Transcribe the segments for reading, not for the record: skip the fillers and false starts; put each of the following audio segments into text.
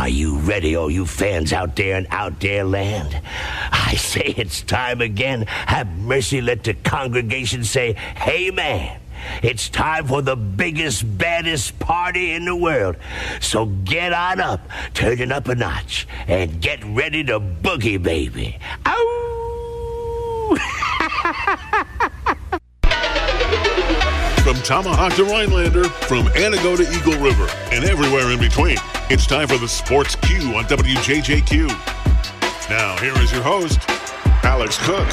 Are you ready, all you fans out there in out there land? I say it's time again. Have mercy, let the congregation say, hey man. It's time for the biggest, baddest party in the world. So get on up, turn it up a notch, and get ready to boogie, baby. Ow! From Tomahawk to Rhinelander, from Antigo to Eagle River, and everywhere in between, it's time for the Sports Q on WJJQ. Now, here is your host, Alex Cook.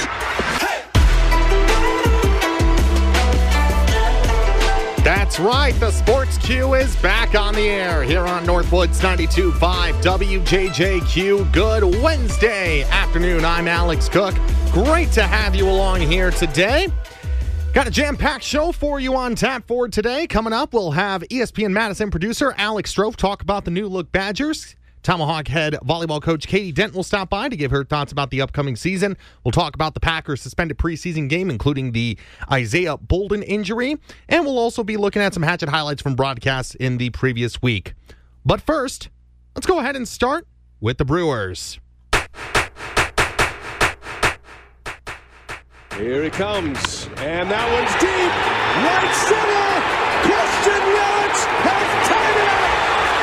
That's right, the Sports Q is back on the air here on Northwoods 92.5 WJJQ. Good Wednesday afternoon. I'm Alex Cook. Great to have you along here today. Got a jam-packed show for you on tap for today. Coming up, we'll have ESPN Madison producer Alex Strofe talk about the new look Badgers. Tomahawk head volleyball coach Katie Dent will stop by to give her thoughts about the upcoming season. We'll talk about the Packers' suspended preseason game, including the Isaiah Bolden injury. And we'll also be looking at some Hatchet highlights from broadcasts in the previous week. But first, let's go ahead and start with the Brewers. Here he comes, and that one's deep, right center. Christian Yelich has tied it up.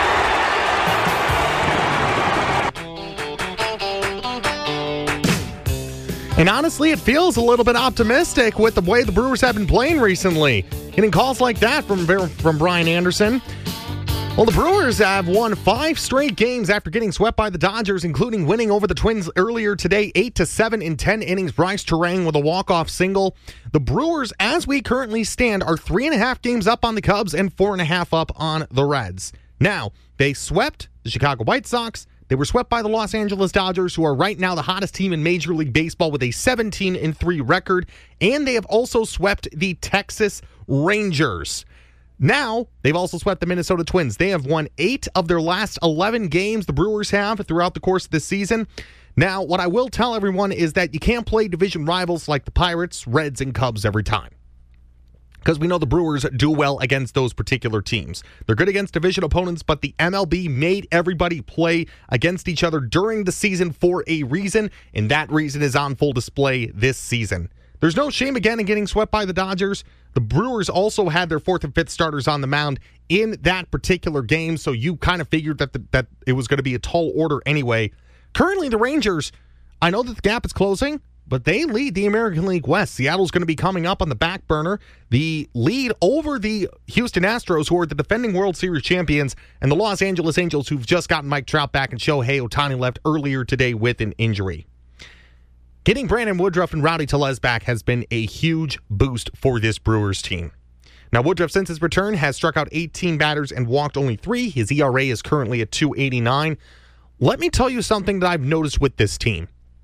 And honestly, it feels a little bit optimistic with the way the Brewers have been playing recently. Getting calls like that from Brian Anderson. Well, the Brewers have won 5 straight games after getting swept by the Dodgers, including winning over the Twins earlier today, 8-7 in 10 innings. Bryce Terang with a walk-off single. The Brewers, as we currently stand, are 3.5 games up on the Cubs and 4.5 up on the Reds. Now, they swept the Chicago White Sox. They were swept by the Los Angeles Dodgers, who are right now the hottest team in Major League Baseball with a 17-3 record. And they have also swept the Texas Rangers. Now, they've also swept the Minnesota Twins. They have won 8 of their last 11 games, the Brewers have, throughout the course of this season. Now, what I will tell everyone is that you can't play division rivals like the Pirates, Reds, and Cubs every time, because we know the Brewers do well against those particular teams. They're good against division opponents, but the MLB made everybody play against each other during the season for a reason, and that reason is on full display this season. There's no shame again in getting swept by the Dodgers. The Brewers also had their 4th and 5th starters on the mound in that particular game, so you kind of figured that it was going to be a tall order anyway. Currently, the Rangers, I know that the gap is closing, but they lead the American League West. Seattle's going to be coming up on the back burner. The lead over the Houston Astros, who are the defending World Series champions, and the Los Angeles Angels, who've just gotten Mike Trout back, and Shohei Ohtani left earlier today with an injury. Getting Brandon Woodruff and Rowdy Tellez back has been a huge boost for this Brewers team. Now, Woodruff, since his return, has struck out 18 batters and walked only 3. His ERA is currently at 2.89. Let me tell you something that I've noticed with this team.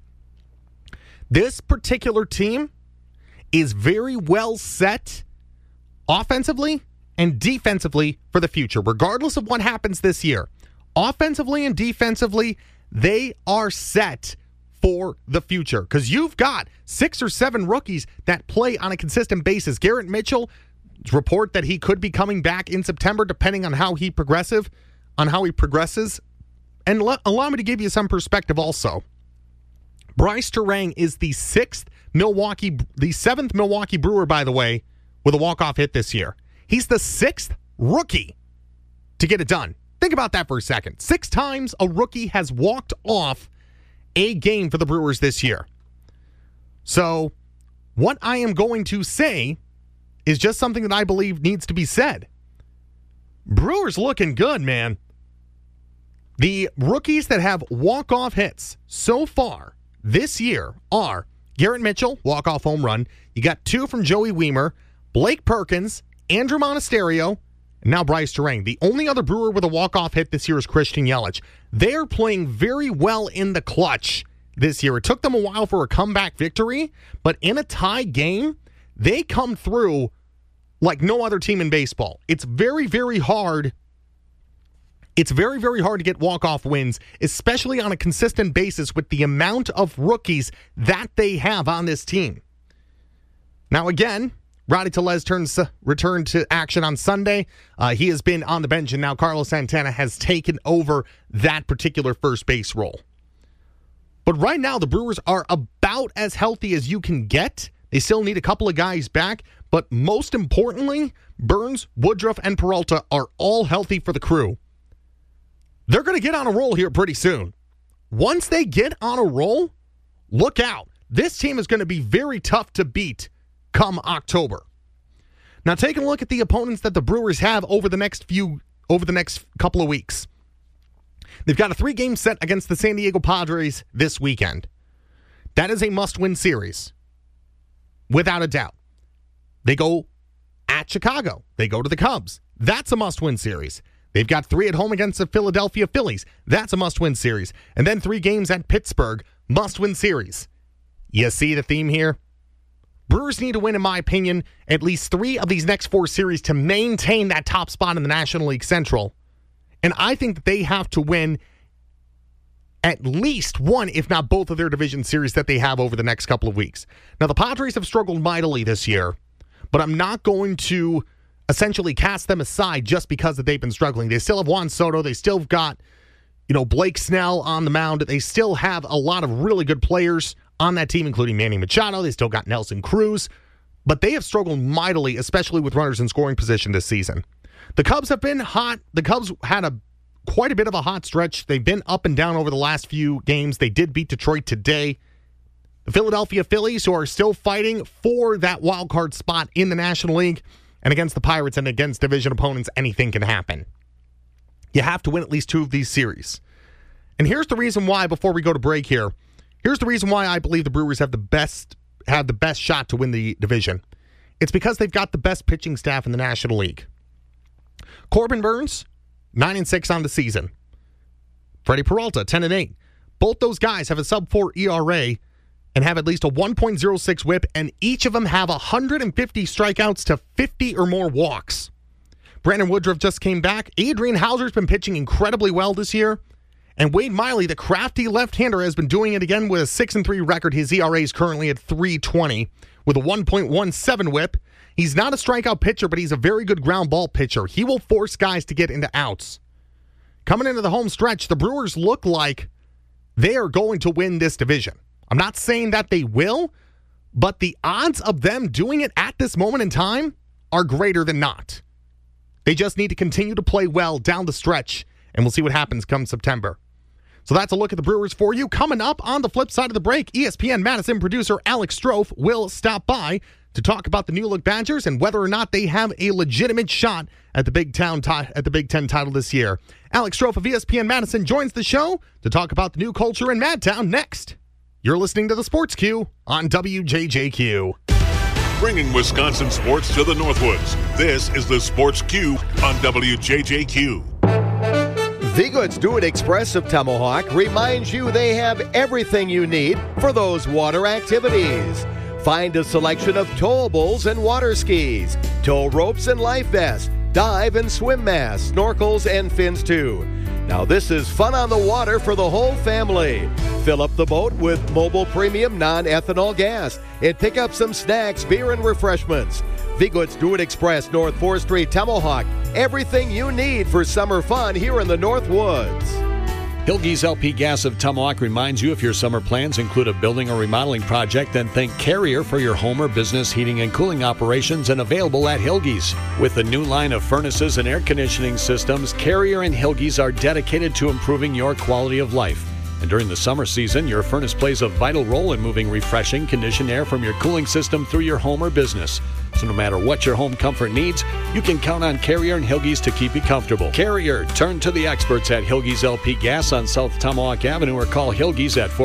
This particular team is very well set offensively and defensively for the future, regardless of what happens this year. Offensively and defensively, they are set for the future, because you've got 6 or 7 rookies that play on a consistent basis. Garrett Mitchell, report that he could be coming back in September, depending on how he progresses. And allow me to give you some perspective also. Bryce Terang is the 7th Milwaukee Brewer, by the way, with a walk-off hit this year. He's the 6th rookie to get it done. Think about that for a second. 6 times a rookie has walked off a game for the Brewers this year. So what I am going to say is just something that I believe needs to be said. Brewers looking good, man. The rookies that have walk-off hits so far this year are Garrett Mitchell, walk-off home run. You got 2 from Joey Wiemer, Blake Perkins, Andrew Monasterio, and now Bryce Terang. The only other Brewer with a walk-off hit this year is Christian Yelich. They're playing very well in the clutch this year. It took them a while for a comeback victory, but in a tie game, they come through like no other team in baseball. It's very, very hard. It's very, very hard to get walk-off wins, especially on a consistent basis with the amount of rookies that they have on this team. Now, again, Rowdy Tellez returned to action on Sunday. He has been on the bench, and now Carlos Santana has taken over that particular first base role. But right now, the Brewers are about as healthy as you can get. They still need a couple of guys back, but most importantly, Burns, Woodruff, and Peralta are all healthy for the Crew. They're going to get on a roll here pretty soon. Once they get on a roll, look out. This team is going to be very tough to beat come October. Now, taking a look at the opponents that the Brewers have over the next couple of weeks. They've got a 3-game set against the San Diego Padres this weekend. That is a must-win series, without a doubt. They go at Chicago. They go to the Cubs. That's a must-win series. They've got 3 at home against the Philadelphia Phillies. That's a must-win series. And then 3 games at Pittsburgh. Must-win series. You see the theme here? Brewers need to win, in my opinion, at least 3 of these next 4 series to maintain that top spot in the National League Central. And I think that they have to win at least 1, if not both, of their division series that they have over the next couple of weeks. Now, the Padres have struggled mightily this year, but I'm not going to essentially cast them aside just because that they've been struggling. They still have Juan Soto. They still have got, Blake Snell on the mound. They still have a lot of really good players on that team, including Manny Machado. They still got Nelson Cruz. But they have struggled mightily, especially with runners in scoring position this season. The Cubs have been hot. The Cubs had quite a bit of a hot stretch. They've been up and down over the last few games. They did beat Detroit today. The Philadelphia Phillies, who are still fighting for that wild card spot in the National League, and against the Pirates and against division opponents, anything can happen. You have to win at least 2 of these series. And here's the reason why, before we go to break here, here's the reason why I believe the Brewers have the best shot to win the division. It's because they've got the best pitching staff in the National League. Corbin Burns, 9-6 on the season. Freddie Peralta, 10-8. Both those guys have a sub-4 ERA and have at least a 1.06 whip, and each of them have 150 strikeouts to 50 or more walks. Brandon Woodruff just came back. Adrian Hauser's been pitching incredibly well this year. And Wade Miley, the crafty left-hander, has been doing it again with a 6-3 record. His ERA is currently at 3.20 with a 1.17 whip. He's not a strikeout pitcher, but he's a very good ground ball pitcher. He will force guys to get into outs. Coming into the home stretch, the Brewers look like they are going to win this division. I'm not saying that they will, but the odds of them doing it at this moment in time are greater than not. They just need to continue to play well down the stretch, and we'll see what happens come September. So that's a look at the Brewers for you. Coming up on the flip side of the break, ESPN Madison producer Alex Strofe will stop by to talk about the New Look Badgers and whether or not they have a legitimate shot at the Big Ten title this year. Alex Strofe of ESPN Madison joins the show to talk about the new culture in Madtown next. You're listening to the Sports Q on WJJQ. Bringing Wisconsin sports to the Northwoods. This is the Sports Q on WJJQ. Vigoods Do It Express of Tomahawk reminds you they have everything you need for those water activities. Find a selection of towables and water skis, tow ropes and life vests, dive and swim masks, snorkels and fins too. Now this is fun on the water for the whole family. Fill up the boat with Mobile Premium non-ethanol gas and pick up some snacks, beer, and refreshments. Vigoods Do It Express, North 4th Street, Tomahawk. Everything you need for summer fun here in the Northwoods. Hilge's LP Gas of Tomahawk reminds you if your summer plans include a building or remodeling project, then think Carrier for your home or business heating and cooling operations, and available at Hilge's. With a new line of furnaces and air conditioning systems, Carrier and Hilge's are dedicated to improving your quality of life. And during the summer season, your furnace plays a vital role in moving refreshing, conditioned air from your cooling system through your home or business. So no matter what your home comfort needs, you can count on Carrier and Hilge's to keep you comfortable. Carrier, turn to the experts at Hilge's LP Gas on South Tomahawk Avenue or call Hilge's at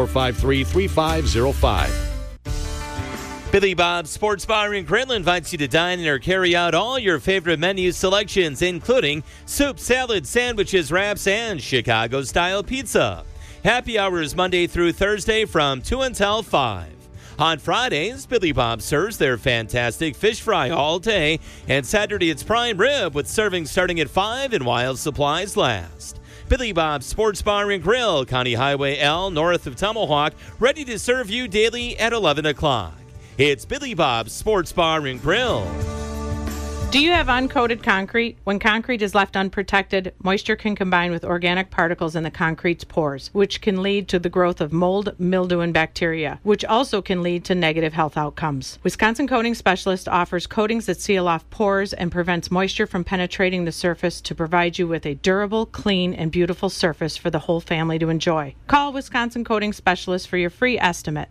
453-3505. Billy Bob's Sports Bar in Greenland invites you to dine in or carry out all your favorite menu selections, including soup, salad, sandwiches, wraps, and Chicago-style pizza. Happy hours Monday through Thursday from 2 until 5. On Fridays, Billy Bob serves their fantastic fish fry all day, and Saturday it's prime rib with serving starting at 5 and while supplies last. Billy Bob's Sports Bar and Grill, County Highway L, north of Tomahawk, ready to serve you daily at 11 o'clock. It's Billy Bob's Sports Bar and Grill. Do you have uncoated concrete? When concrete is left unprotected, moisture can combine with organic particles in the concrete's pores, which can lead to the growth of mold, mildew, and bacteria, which also can lead to negative health outcomes. Wisconsin Coating Specialist offers coatings that seal off pores and prevents moisture from penetrating the surface to provide you with a durable, clean, and beautiful surface for the whole family to enjoy. Call Wisconsin Coating Specialist for your free estimate,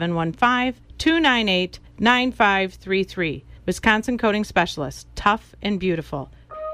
715-298-9533. Wisconsin Coating Specialist, tough and beautiful.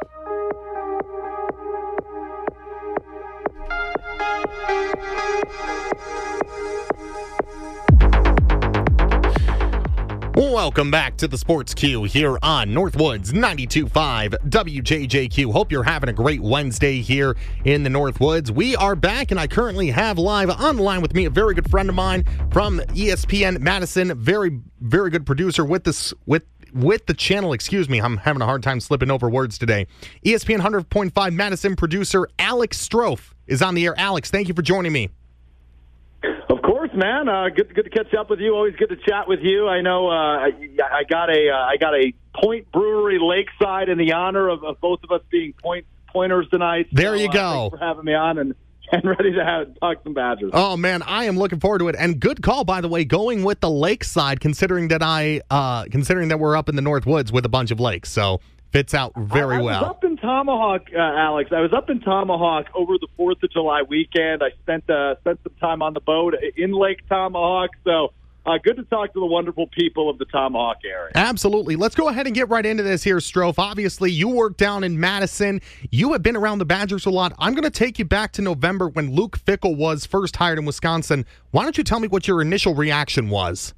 Welcome back to the Sports Q here on Northwoods 92.5 WJJQ. Hope you're having a great Wednesday here in the Northwoods. We are back, and I currently have live on the line with me a very good friend of mine from ESPN Madison, very, very good producer with the channel, excuse me, I'm having a hard time slipping over words today. ESPN 100.5 Madison producer Alex Strofe is on the air. Alex, thank you for joining me. Of course, man. Good to catch up with you. Always good to chat with you. I know I got a Point Brewery Lakeside in the honor of both of us being pointers tonight. There you go. Thanks for having me on and ready to talk some Badgers. Oh, man, I am looking forward to it. And good call, by the way, going with the Lakeside, considering that we're up in the Northwoods with a bunch of lakes. So fits out very well. I was up in Tomahawk, Alex. I was up in Tomahawk over the 4th of July weekend. I spent some time on the boat in Lake Tomahawk. So good to talk to the wonderful people of the Tomahawk area. Absolutely. Let's go ahead and get right into this here, Strofe. Obviously, you work down in Madison. You have been around the Badgers a lot. I'm going to take you back to November when Luke Fickell was first hired in Wisconsin. Why don't you tell me what your initial reaction was?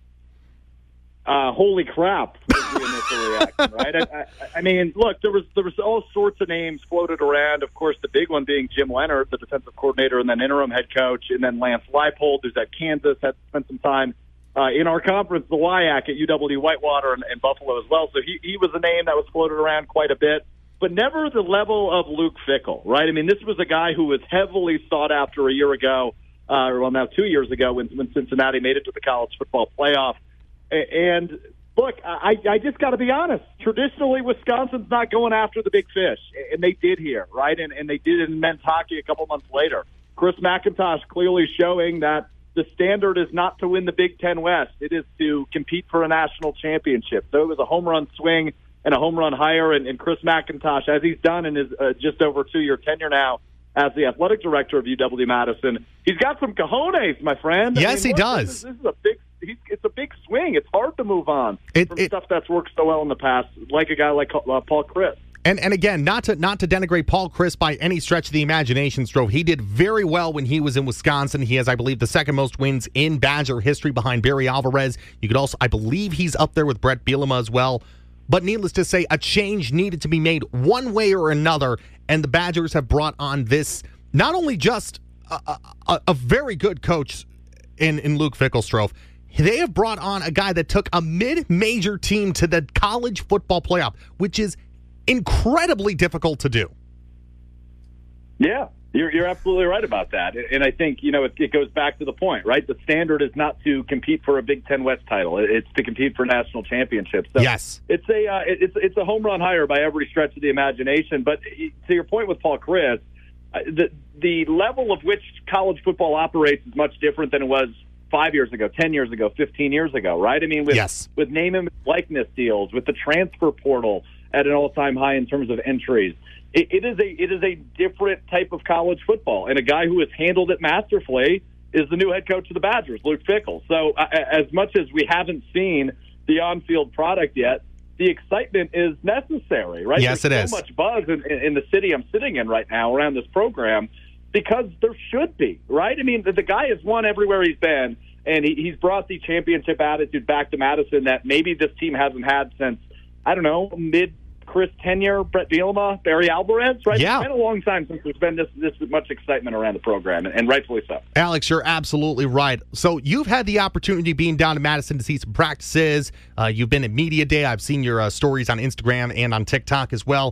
Holy crap was the initial reaction, right? I mean, look, there was all sorts of names floated around. Of course, the big one being Jim Leonard, the defensive coordinator and then interim head coach, and then Lance Leipold, who's at Kansas, had spent some time in our conference, the WIAC at UW-Whitewater and Buffalo as well. So he was a name that was floated around quite a bit, but never the level of Luke Fickell, right? I mean, this was a guy who was heavily sought after a year ago, now 2 years ago when Cincinnati made it to the college football playoff. And look, I just got to be honest. Traditionally, Wisconsin's not going after the big fish, and they did here, right? And they did in men's hockey a couple months later. Chris McIntosh clearly showing that the standard is not to win the Big Ten West. It is to compete for a national championship. So it was a home run swing and a home run hire, and Chris McIntosh, as he's done in his just over 2-year tenure now as the athletic director of UW-Madison, he's got some cojones, my friend. Yes, he does. This is a big. It's a big swing. It's hard to move on from stuff that's worked so well in the past, like a guy like Paul Chryst. And again, not to denigrate Paul Chryst by any stretch of the imagination, Strofe. He did very well when he was in Wisconsin. He has, I believe, the second most wins in Badger history behind Barry Alvarez. You could also, I believe, he's up there with Brett Bielema as well. But needless to say, a change needed to be made one way or another, and the Badgers have brought on this not only just a very good coach in Luke Fickell, Strofe. They have brought on a guy that took a mid-major team to the college football playoff, which is incredibly difficult to do. Yeah, you're absolutely right about that. And I think, it goes back to the point, right? The standard is not to compete for a Big Ten West title. It's to compete for national championships. So yes. It's a home run hire by every stretch of the imagination. But to your point with Paul Chryst, the level of which college football operates is much different than it was 5 years ago, 10 years ago, 15 years ago, right? I mean, with name and likeness deals, with the transfer portal at an all-time high in terms of entries, it is a different type of college football. And a guy who has handled it masterfully is the new head coach of the Badgers, Luke Fickell. So as much as we haven't seen the on-field product yet, the excitement is necessary, right? Yes, There's so much buzz in the city I'm sitting in right now around this program, because there should be, right? I mean, the guy has won everywhere he's been, and he's brought the championship attitude back to Madison that maybe this team hasn't had since, I don't know, mid-Chris tenure, Brett Bielema, Barry Alvarez, right? Yeah. It's been a long time since there's been this much excitement around the program, and rightfully so. Alex, you're absolutely right. So you've had the opportunity being down to Madison to see some practices. You've been at Media Day. I've seen your stories on Instagram and on TikTok as well.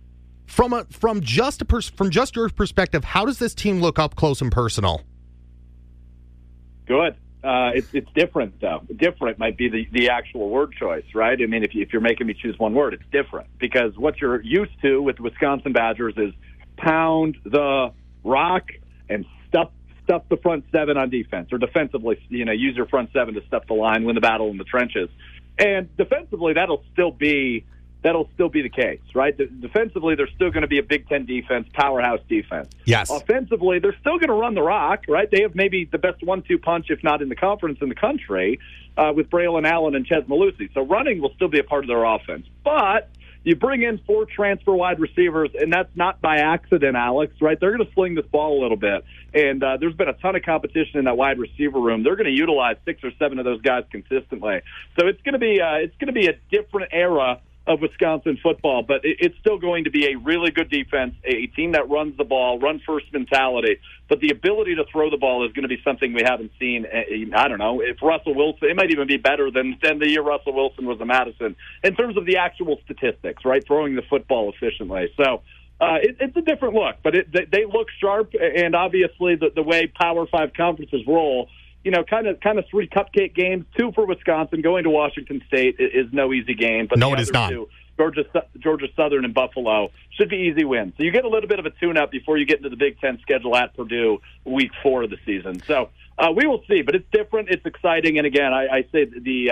From just your perspective, how does this team look up close and personal? Good. It's different, though. Different might be the actual word choice, right? I mean, if you're making me choose one word, it's different. Because what you're used to with the Wisconsin Badgers is pound the rock and stuff the front seven on defense, or defensively, use your front seven to stuff the line, win the battle in the trenches. And defensively, that'll still be the case, right? Defensively, they're still going to be a Big Ten defense, powerhouse defense. Yes. Offensively, they're still going to run the rock, right? They have maybe the best 1-2 punch, if not in the conference, in the country, with Braylon Allen and Chez Mellusi. So running will still be a part of their offense. But you bring in 4 transfer wide receivers, and that's not by accident, Alex, right? They're going to sling this ball a little bit. And there's been a ton of competition in that wide receiver room. They're going to utilize 6 or 7 of those guys consistently. So it's going to be a different era of Wisconsin football, but it's still going to be a really good defense, a team that runs the ball, run-first mentality. But the ability to throw the ball is going to be something we haven't seen. I don't know, if Russell Wilson, it might even be better than the year Russell Wilson was a Madison in terms of the actual statistics, right, throwing the football efficiently. So it's a different look, but they look sharp, and obviously the way Power 5 conferences roll, kind of 3 cupcake games, 2 for Wisconsin. Going to Washington State is no easy game. But no, it is not. 2, Georgia Southern and Buffalo, should be easy wins. So you get a little bit of a tune-up before you get into the Big Ten schedule at Purdue week 4 of the season. So we will see, but it's different. It's exciting. And again, I say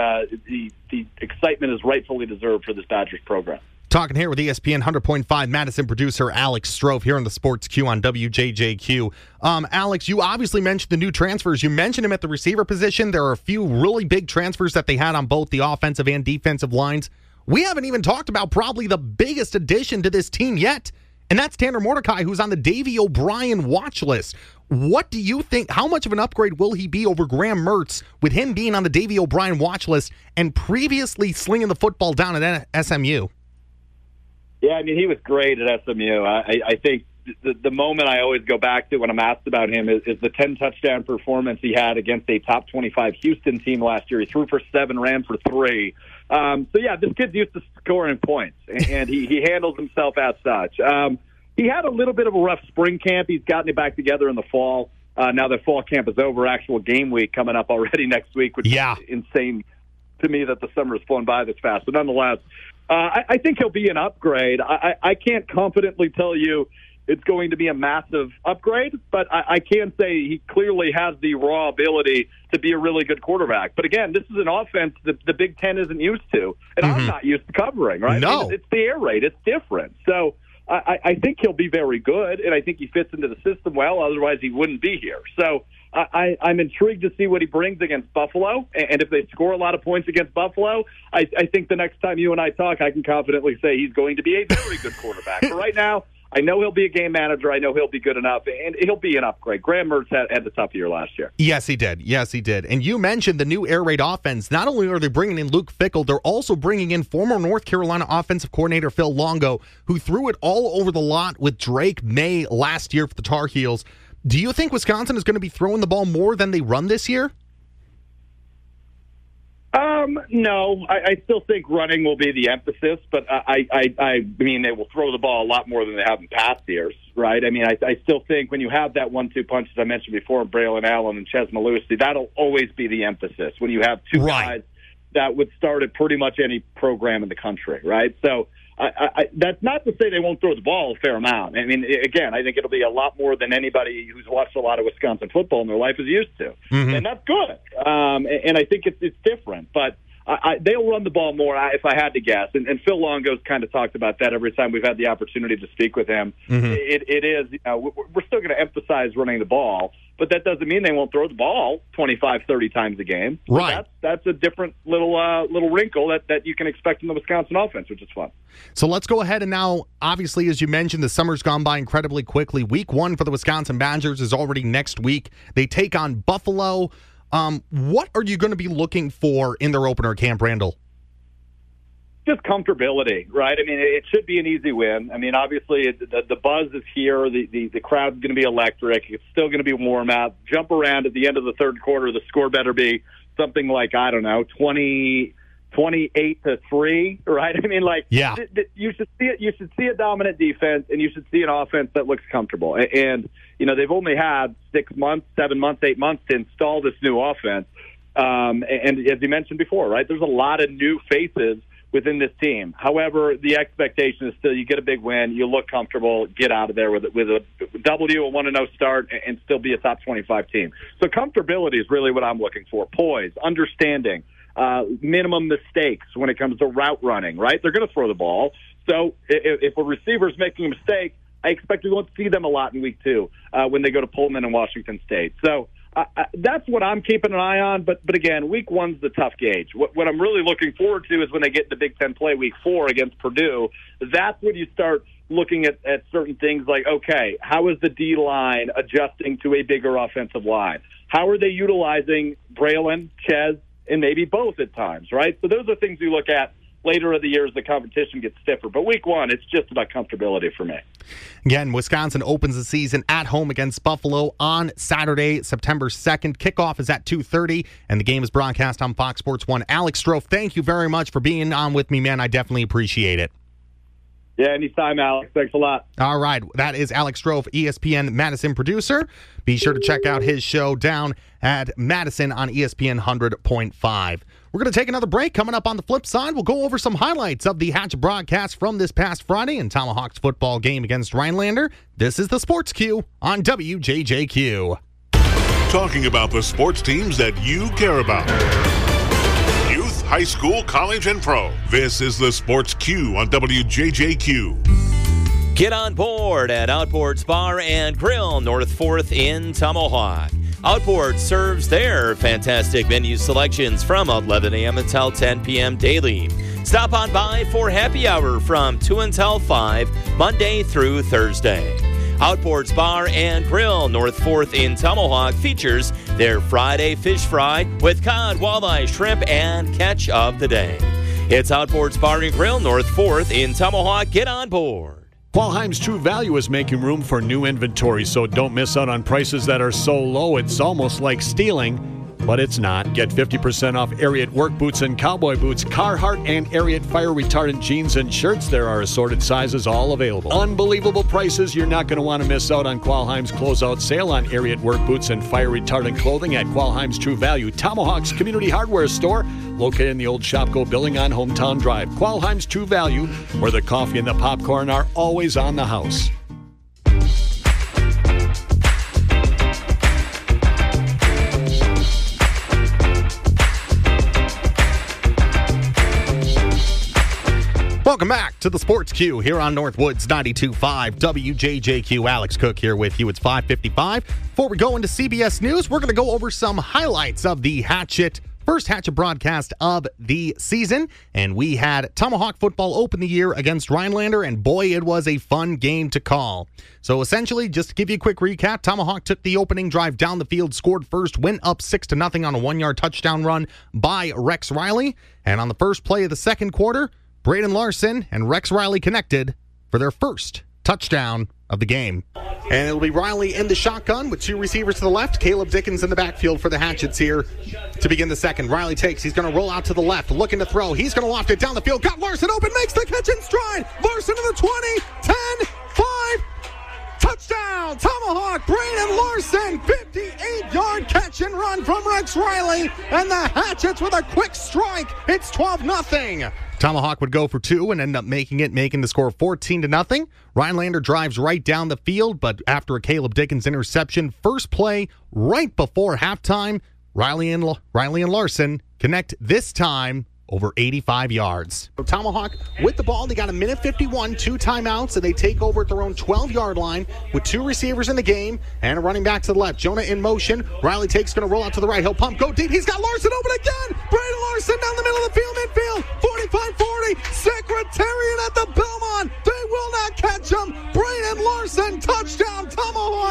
the excitement is rightfully deserved for this Badgers program. Talking here with ESPN 100.5 Madison producer Alex Strofe here on the Sports Q on WJJQ. Alex, you obviously mentioned the new transfers. You mentioned him at the receiver position. There are a few really big transfers that they had on both the offensive and defensive lines. We haven't even talked about probably the biggest addition to this team yet, and that's Tanner Mordecai, who's on the Davey O'Brien watch list. What do you think? How much of an upgrade will he be over Graham Mertz with him being on the Davey O'Brien watch list and previously slinging the football down at SMU? Yeah, I mean, he was great at SMU. I think the moment I always go back to when I'm asked about him is the 10-touchdown performance he had against a top 25 Houston team last year. He threw for 7, ran for 3. So, yeah, this kid's used to scoring points, and he handles himself as such. He had a little bit of a rough spring camp. He's gotten it back together in the fall. Now that fall camp is over, actual game week coming up already next week, which is insane to me that the summer has flown by this fast. But nonetheless, I think he'll be an upgrade. I can't confidently tell you it's going to be a massive upgrade, but I can say he clearly has the raw ability to be a really good quarterback. But again, this is an offense that the Big Ten isn't used to, and I'm not used to covering, right? No. I mean, it's the air raid. It's different. So I think he'll be very good, and I think he fits into the system well. Otherwise, he wouldn't be here. So I'm intrigued to see what he brings against Buffalo, and if they score a lot of points against Buffalo, I think the next time you and I talk, I can confidently say he's going to be a very good quarterback. But right now, I know he'll be a game manager. I know he'll be good enough, and he'll be an upgrade. Graham Mertz had a tough year last year. Yes, he did. And you mentioned the new air raid offense. Not only are they bringing in Luke Fickell, they're also bringing in former North Carolina offensive coordinator Phil Longo, who threw it all over the lot with Drake May last year for the Tar Heels. Do you think Wisconsin is going to be throwing the ball more than they run this year? No, I still think running will be the emphasis, but I mean, they will throw the ball a lot more than they have in past years, right? I mean, I still think when you have that 1-2 punch, as I mentioned before, Braylon Allen and Chez Mellusi, that'll always be the emphasis when you have 2 guys that would start at pretty much any program in the country, right? So that's not to say they won't throw the ball a fair amount. I mean, again, I think it'll be a lot more than anybody who's watched a lot of Wisconsin football in their life is used to. And that's good. And I think it's different. But they'll run the ball more, if I had to guess. And Phil Longo's kind of talked about that every time we've had the opportunity to speak with him. It is, we're still going to emphasize running the ball, but that doesn't mean they won't throw the ball 25, 30 times a game. Right. That's a different little wrinkle that you can expect in the Wisconsin offense, which is fun. So let's go ahead and now, obviously, as you mentioned, the summer's gone by incredibly quickly. Week 1 for the Wisconsin Badgers is already next week. They take on Buffalo. What are you going to be looking for in their opener, Camp Randall? Just comfortability, right? I mean, it should be an easy win. I mean, obviously, the buzz is here. The crowd's going to be electric. It's still going to be warm out. Jump around at the end of the third quarter. The score better be something like, I don't know, 20 28-3, right? I mean, like, yeah. You should see it. You should see a dominant defense, and you should see an offense that looks comfortable. And they've only had 6 months, 7 months, 8 months to install this new offense. And as you mentioned before, right, there's a lot of new faces within this team. However, the expectation is still you get a big win, you look comfortable, get out of there with a W, a 1-0 start, and still be a top 25 team. So comfortability is really what I'm looking for. Poise, understanding, minimum mistakes when it comes to route running, right? They're going to throw the ball. So if a receiver's making a mistake, I expect we won't see them a lot in week 2 when they go to Pullman and Washington State. So that's what I'm keeping an eye on. But again, week 1's the tough gauge. What I'm really looking forward to is when they get the Big Ten play week 4 against Purdue. That's when you start looking at certain things like, okay, how is the D-line adjusting to a bigger offensive line? How are they utilizing Braylon, Ches, and maybe both at times, right? So those are things you look at later in the year as the competition gets stiffer. But week 1, it's just about comfortability for me. Again, Wisconsin opens the season at home against Buffalo on Saturday, September 2nd. Kickoff is at 2:30, and the game is broadcast on Fox Sports 1. Alex Strofe, thank you very much for being on with me, man. I definitely appreciate it. Yeah, anytime, Alex. Thanks a lot. All right. That is Alex Strofe, ESPN Madison producer. Be sure to check out his show down at Madison on ESPN 100.5. We're going to take another break. Coming up on the flip side, we'll go over some highlights of the Hatchet broadcast from this past Friday in Tomahawk's football game against Rhinelander. This is the Sports Q on WJJQ. Talking about the sports teams that you care about. Youth, high school, college, and pro. This is the Sports Q on WJJQ. Get on board at Outboards Bar and Grill, North 4th in Tomahawk. Outboard serves their fantastic menu selections from 11 a.m. until 10 p.m. daily. Stop on by for happy hour from 2 until 5, Monday through Thursday. Outboards Bar and Grill, North 4th in Tomahawk, features their Friday fish fry with cod, walleye, shrimp, and catch of the day. It's Outboards Bar and Grill, North 4th in Tomahawk. Get on board. Qualheim's True Value is making room for new inventory, so don't miss out on prices that are so low it's almost like stealing. But it's not. Get 50% off Ariat work boots and cowboy boots, Carhartt and Ariat fire retardant jeans and shirts. There are assorted sizes all available. Unbelievable prices. You're not going to want to miss out on Qualheim's closeout sale on Ariat work boots and fire retardant clothing at Qualheim's True Value, Tomahawk's Community Hardware Store, located in the old Shopko building on Hometown Drive. Qualheim's True Value, where the coffee and the popcorn are always on the house. Welcome back to the Sports Q here on Northwoods 92.5 WJJQ. Alex Cook here with you. It's 5:55. Before we go into CBS News, we're going to go over some highlights of the first Hatchet broadcast of the season. And we had Tomahawk football open the year against Rhinelander, and boy, it was a fun game to call. So essentially, just to give you a quick recap, Tomahawk took the opening drive down the field, scored first, went up 6-0 on a 1-yard touchdown run by Rex Riley. And on the first play of the second quarter, Braden Larson and Rex Riley connected for their first touchdown of the game. And it'll be Riley in the shotgun with 2 receivers to the left. Caleb Dickens in the backfield for the Hatchets here to begin the second. Riley takes. He's going to roll out to the left, looking to throw. He's going to loft it down the field. Got Larson open, makes the catch in stride. Larson to the 20, 10, 5. Touchdown, Tomahawk, Braden Larson, 58-yard catch and run from Rex Riley. And the Hatchets with a quick strike. It's 12-0. Tomahawk would go for 2 and end up making the score 14-0. Rhinelander drives right down the field, but after a Caleb Dickens interception, first play right before halftime, Riley and Larson connect this time over 85 yards. So Tomahawk with the ball. They got 1:51, 2 timeouts, and they take over at their own 12-yard line with 2 receivers in the game and a running back to the left. Jonah in motion. Riley takes, going to roll out to the right. He'll pump, go deep. He's got Larson open again. Braden Larson down the middle of the field, midfield. 45-40. Secretariat at the Belmont. They will not catch him. Braden Larson, touchdown, Tomahawk,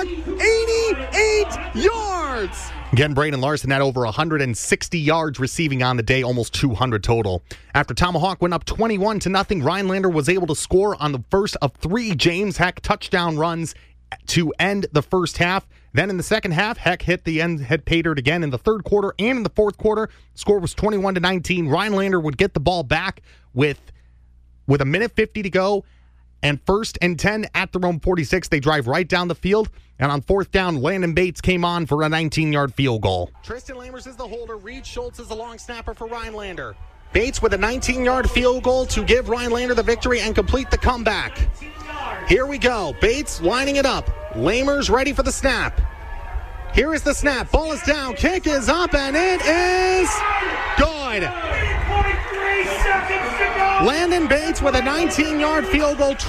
88 yards. Again, Braden Larson had over 160 yards receiving on the day, almost 200 total. After Tomahawk went up 21-0, Rhinelander was able to score on the first of 3 James Heck touchdown runs to end the first half. Then in the second half, Heck hit the end, had pay dirt again in the third quarter and in the fourth quarter. Score was 21-19. Rhinelander would get the ball back with a minute 50 to go. And 1st and 10 at their own 46. They drive right down the field. And on 4th down, Landon Bates came on for a 19-yard field goal. Tristan Lammers is the holder. Reed Schultz is the long snapper for Rhinelander. Bates with a 19-yard field goal to give Rhinelander the victory and complete the comeback. Here we go. Bates lining it up. Lammers ready for the snap. Here is the snap. Ball is down. Kick is up, and it is good. Landon Bates with a 19-yard field goal,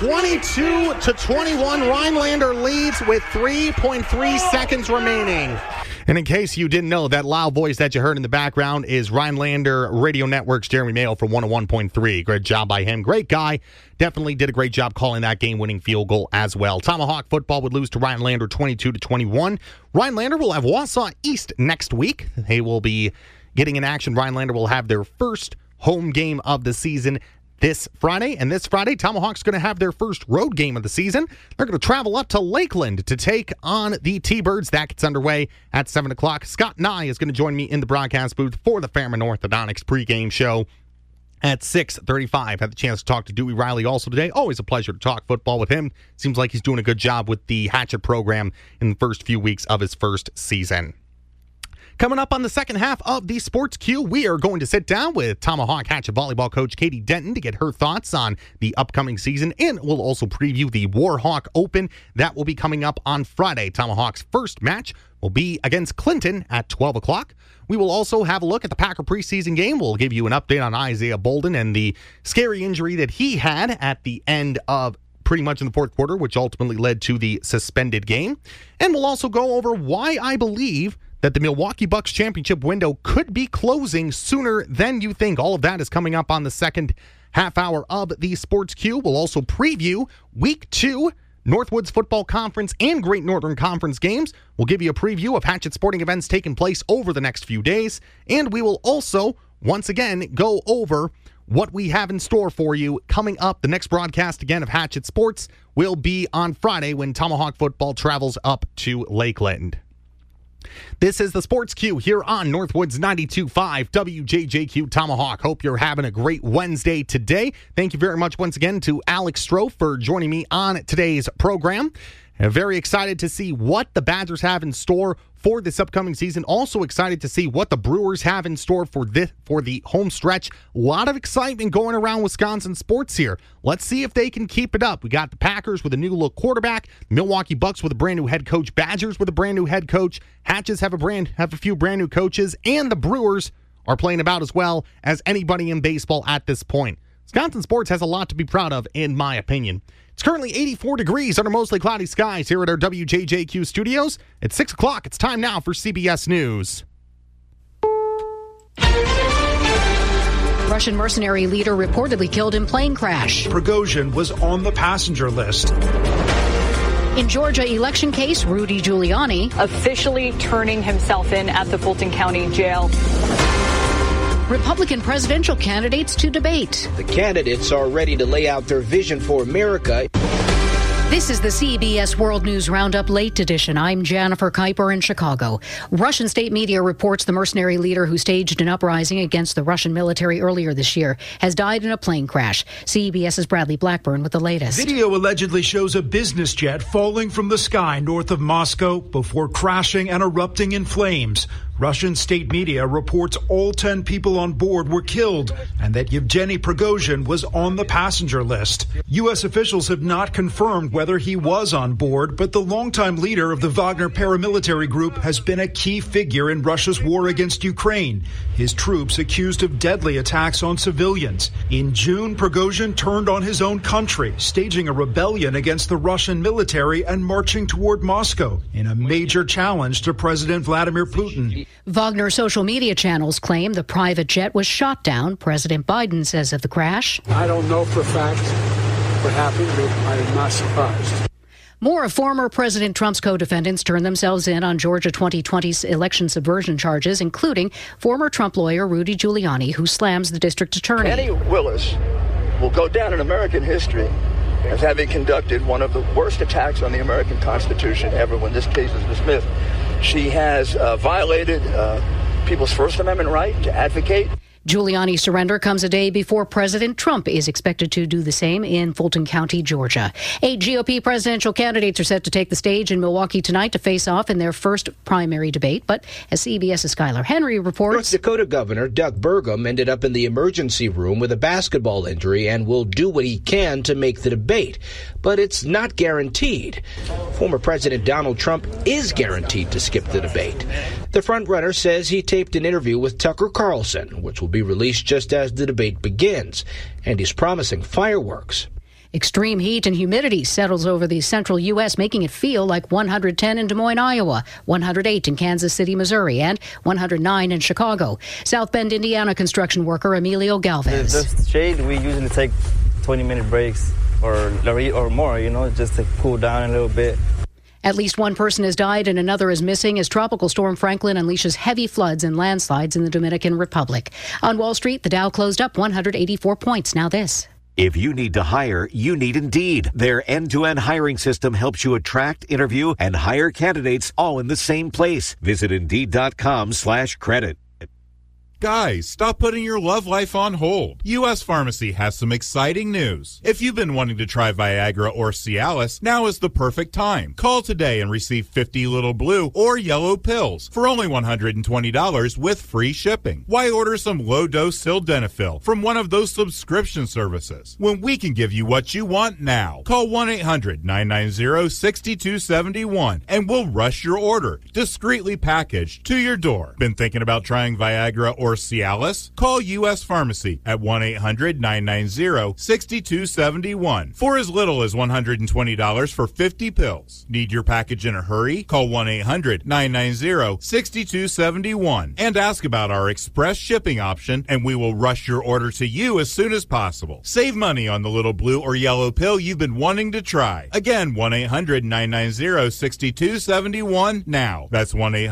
22-21. Rhinelander leads with 3.3 seconds remaining. And in case you didn't know, that loud voice that you heard in the background is Rhinelander Radio Network's Jeremy Mayo from 101.3. Great job by him. Great guy. Definitely did a great job calling that game-winning field goal as well. Tomahawk football would lose to Rhinelander 22-21. Rhinelander will have Wausau East next week. They will be getting in action. Rhinelander will have their first home game of the season this Friday. And this Friday, Tomahawk's going to have their first road game of the season. They're going to travel up to Lakeland to take on the T-Birds. That gets underway at 7 o'clock. Scott Nye is going to join me in the broadcast booth for the Fairman Orthodontics pregame show at 6:35. Had the chance to talk to Dewey Riley also today. Always a pleasure to talk football with him. Seems like he's doing a good job with the Hatchet program in the first few weeks of his first season. Coming up on the second half of the Sports Q, we are going to sit down with Tomahawk Hatchet volleyball coach Katie Denton to get her thoughts on the upcoming season, and we'll also preview the Warhawk Open that will be coming up on Friday. Tomahawk's first match will be against Clinton at 12 o'clock. We will also have a look at the Packer preseason game. We'll give you an update on Isaiah Bolden and the scary injury that he had at the end of pretty much in the fourth quarter, which ultimately led to the suspended game. And we'll also go over why I believe that the Milwaukee Bucks championship window could be closing sooner than you think. All of that is coming up on the second half hour of the Sports Q. We'll also preview Week 2 Northwoods Football Conference and Great Northern Conference games. We'll give you a preview of Hatchet sporting events taking place over the next few days. And we will also, once again, go over what we have in store for you coming up. The next broadcast, again, of Hatchet Sports will be on Friday when Tomahawk football travels up to Lakeland. This is the Sports Q here on Northwoods 92.5 WJJQ Tomahawk. Hope you're having a great Wednesday today. Thank you very much once again to Alex Stroh for joining me on today's program. I'm very excited to see what the Badgers have in store for this upcoming season. Also excited to see what the Brewers have in store for the home stretch. A lot of excitement going around Wisconsin sports here. Let's see if they can keep it up. We got the Packers with a new look quarterback, Milwaukee Bucks with a brand new head coach, Badgers with a brand new head coach, Hatches have a few brand new coaches, and the Brewers are playing about as well as anybody in baseball at this point. Wisconsin sports has a lot to be proud of, in my opinion. It's currently 84 degrees under mostly cloudy skies here at our WJJQ studios. At 6 o'clock, it's time now for CBS News. Russian mercenary leader reportedly killed in plane crash. Prigozhin was on the passenger list. In Georgia election case, Rudy Giuliani officially turning himself in at the Fulton County Jail. Republican presidential candidates to debate. The candidates are ready to lay out their vision for America. This is the CBS World News Roundup Late Edition. I'm Jennifer Kuiper in Chicago. Russian state media reports the mercenary leader who staged an uprising against the Russian military earlier this year has died in a plane crash. CBS's Bradley Blackburn with the latest. Video allegedly shows a business jet falling from the sky north of Moscow before crashing and erupting in flames. Russian state media reports all 10 people on board were killed and that Yevgeny Prigozhin was on the passenger list. U.S. officials have not confirmed whether he was on board, but the longtime leader of the Wagner paramilitary group has been a key figure in Russia's war against Ukraine. His troops accused of deadly attacks on civilians. In June, Prigozhin turned on his own country, staging a rebellion against the Russian military and marching toward Moscow in a major challenge to President Vladimir Putin. Wagner social media channels claim the private jet was shot down. President Biden says of the crash, I don't know for a fact what happened, but I am not surprised. More of former President Trump's co-defendants turned themselves in on Georgia 2020's election subversion charges, including former Trump lawyer Rudy Giuliani, who slams the district attorney. Fani Willis will go down in American history as having conducted one of the worst attacks on the American Constitution ever when this case is dismissed. She has violated people's First Amendment right to advocate. Giuliani's surrender comes a day before President Trump is expected to do the same in Fulton County, Georgia. 8 GOP presidential candidates are set to take the stage in Milwaukee tonight to face off in their first primary debate. But as CBS's Skylar Henry reports, North Dakota Governor Doug Burgum ended up in the emergency room with a basketball injury and will do what he can to make the debate. But it's not guaranteed. Former President Donald Trump is guaranteed to skip the debate. The frontrunner says he taped an interview with Tucker Carlson, which will be released just as the debate begins, and he's promising fireworks. Extreme heat and humidity settles over the central U.S., making it feel like 110 in Des Moines, Iowa, 108 in Kansas City, Missouri, and 109 in Chicago. South Bend, Indiana construction worker Emilio Galvez. The shade, we usually take 20-minute breaks or more, just to cool down a little bit. At least one person has died and another is missing as Tropical Storm Franklin unleashes heavy floods and landslides in the Dominican Republic. On Wall Street, the Dow closed up 184 points. Now this. If you need to hire, you need Indeed. Their end-to-end hiring system helps you attract, interview, and hire candidates all in the same place. Visit Indeed.com/credit. Guys, stop putting your love life on hold. U.S. Pharmacy has some exciting news. If you've been wanting to try Viagra or Cialis, now is the perfect time. Call today and receive 50 little blue or yellow pills for only $120 with free shipping. Why order some low-dose sildenafil from one of those subscription services when we can give you what you want now? Call 1-800-990-6271 and we'll rush your order, discreetly packaged, to your door. Been thinking about trying Viagra or Cialis? Call U.S. Pharmacy at 1-800-990-6271 for as little as $120 for 50 pills. Need your package in a hurry? Call 1-800-990-6271 and ask about our express shipping option, and we will rush your order to you as soon as possible. Save money on the little blue or yellow pill you've been wanting to try. Again, 1-800-990-6271 now. That's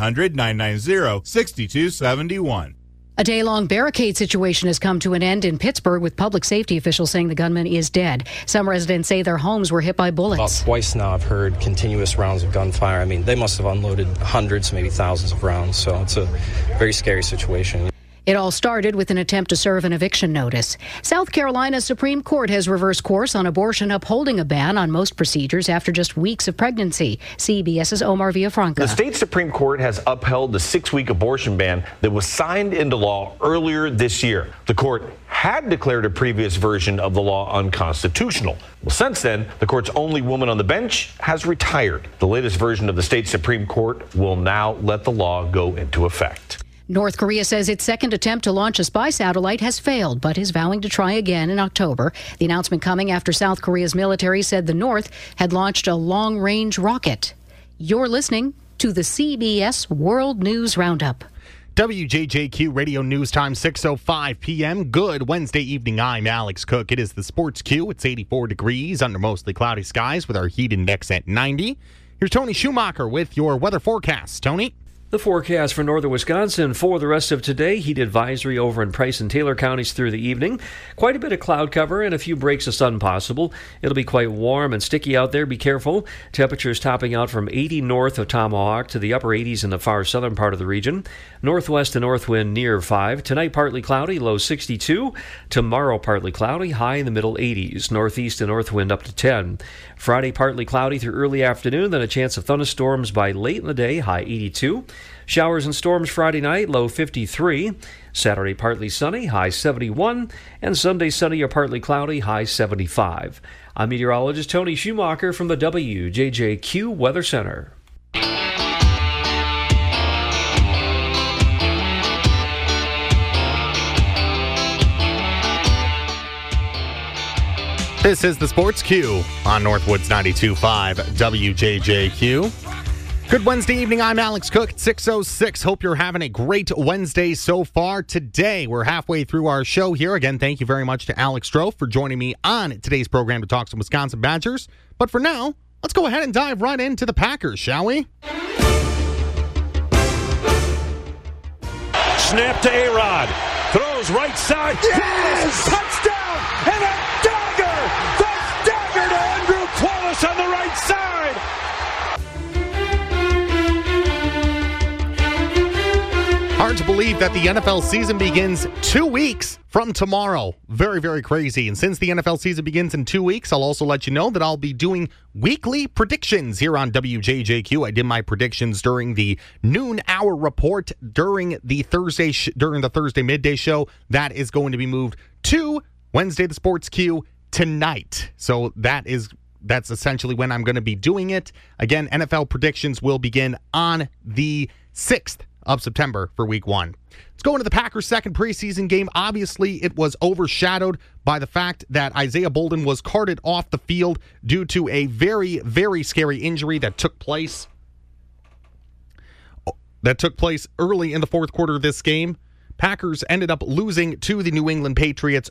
1-800-990-6271. A day-long barricade situation has come to an end in Pittsburgh, with public safety officials saying the gunman is dead. Some residents say their homes were hit by bullets. About twice now I've heard continuous rounds of gunfire. I mean, they must have unloaded hundreds, maybe thousands of rounds, so it's a very scary situation. It all started with an attempt to serve an eviction notice. South Carolina's Supreme Court has reversed course on abortion, upholding a ban on most procedures after just weeks of pregnancy. CBS's Omar Villafranca. The state Supreme Court has upheld the 6-week abortion ban that was signed into law earlier this year. The court had declared a previous version of the law unconstitutional. Well, since then, the court's only woman on the bench has retired. The latest version of the state Supreme Court will now let the law go into effect. North Korea says its second attempt to launch a spy satellite has failed, but is vowing to try again in October. The announcement coming after South Korea's military said the North had launched a long-range rocket. You're listening to the CBS World News Roundup. WJJQ Radio News Time, 6:05 p.m. Good Wednesday evening. I'm Alex Cook. It is the Sports Q. It's 84 degrees under mostly cloudy skies with our heat index at 90. Here's Tony Schumacher with your weather forecast. Tony? The forecast for northern Wisconsin for the rest of today. Heat advisory over in Price and Taylor counties through the evening. Quite a bit of cloud cover and a few breaks of sun possible. It'll be quite warm and sticky out there. Be careful. Temperatures topping out from 80 north of Tomahawk to the upper 80s in the far southern part of the region. Northwest to north wind near 5. Tonight partly cloudy, low 62. Tomorrow partly cloudy, high in the middle 80s. Northeast to north wind up to 10. Friday partly cloudy through early afternoon, then a chance of thunderstorms by late in the day, high 82. Showers and storms Friday night, low 53. Saturday partly sunny, high 71. And Sunday sunny or partly cloudy, high 75. I'm meteorologist Tony Schumacher from the WJJQ Weather Center. This is the Sports Q on Northwoods 92.5 WJJQ. Good Wednesday evening. I'm Alex Cook at 6:06. Hope you're having a great Wednesday so far. Today, we're halfway through our show here. Again, thank you very much to Alex Stroh for joining me on today's program to talk some Wisconsin Badgers. But for now, let's go ahead and dive right into the Packers, shall we? Snap to A-Rod. Throws right side. Yes! Touchdown! And a dagger! The dagger to Hard to believe that the NFL season begins 2 weeks from tomorrow. Very, very crazy. And since the NFL season begins in 2 weeks, I'll also let you know that I'll be doing weekly predictions here on WJJQ. I did my predictions during the noon hour report during the Thursday midday show. That is going to be moved to Wednesday, the Sports Q, tonight. So that's essentially when I'm going to be doing it. Again, NFL predictions will begin on the 6th of September for week 1. Let's go into the Packers' second preseason game. Obviously, it was overshadowed by the fact that Isaiah Bolden was carted off the field due to a very, very scary injury that took place early in the fourth quarter of this game. Packers ended up losing to the New England Patriots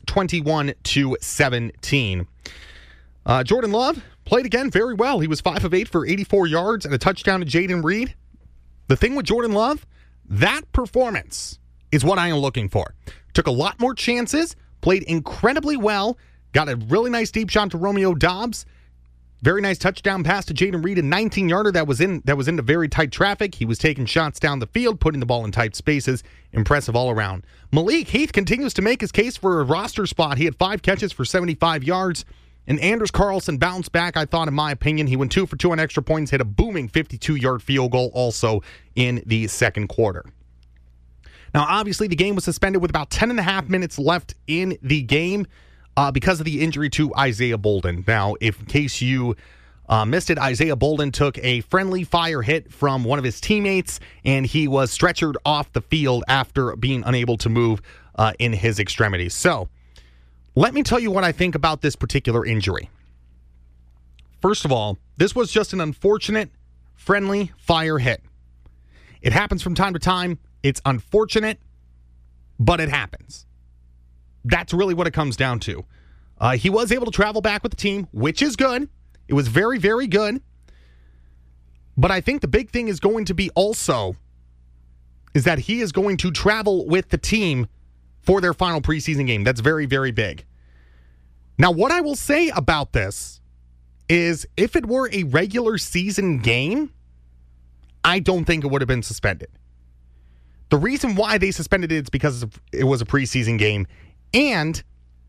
21-17. Jordan Love played again very well. He was 5 of 8 for 84 yards and a touchdown to Jaden Reed. The thing with Jordan Love, that performance is what I am looking for. Took a lot more chances, played incredibly well, got a really nice deep shot to Romeo Doubs. Very nice touchdown pass to Jaden Reed, a 19-yarder that was into very tight traffic. He was taking shots down the field, putting the ball in tight spaces. Impressive all around. Malik Heath continues to make his case for a roster spot. He had 5 catches for 75 yards. And Anders Carlson bounced back, I thought, in my opinion. He went 2 for 2 on extra points, hit a booming 52-yard field goal also in the second quarter. Now, obviously, the game was suspended with about 10.5 minutes left in the game because of the injury to Isaiah Bolden. Now, in case you missed it, Isaiah Bolden took a friendly fire hit from one of his teammates, and he was stretchered off the field after being unable to move in his extremities. So, let me tell you what I think about this particular injury. First of all, this was just an unfortunate, friendly fire hit. It happens from time to time. It's unfortunate, but it happens. That's really what it comes down to. He was able to travel back with the team, which is good. It was very, very good. But I think the big thing is going to be also is that he is going to travel with the team for their final preseason game. That's very, very big. Now, what I will say about this is if it were a regular season game, I don't think it would have been suspended. The reason why they suspended it is because it was a preseason game, and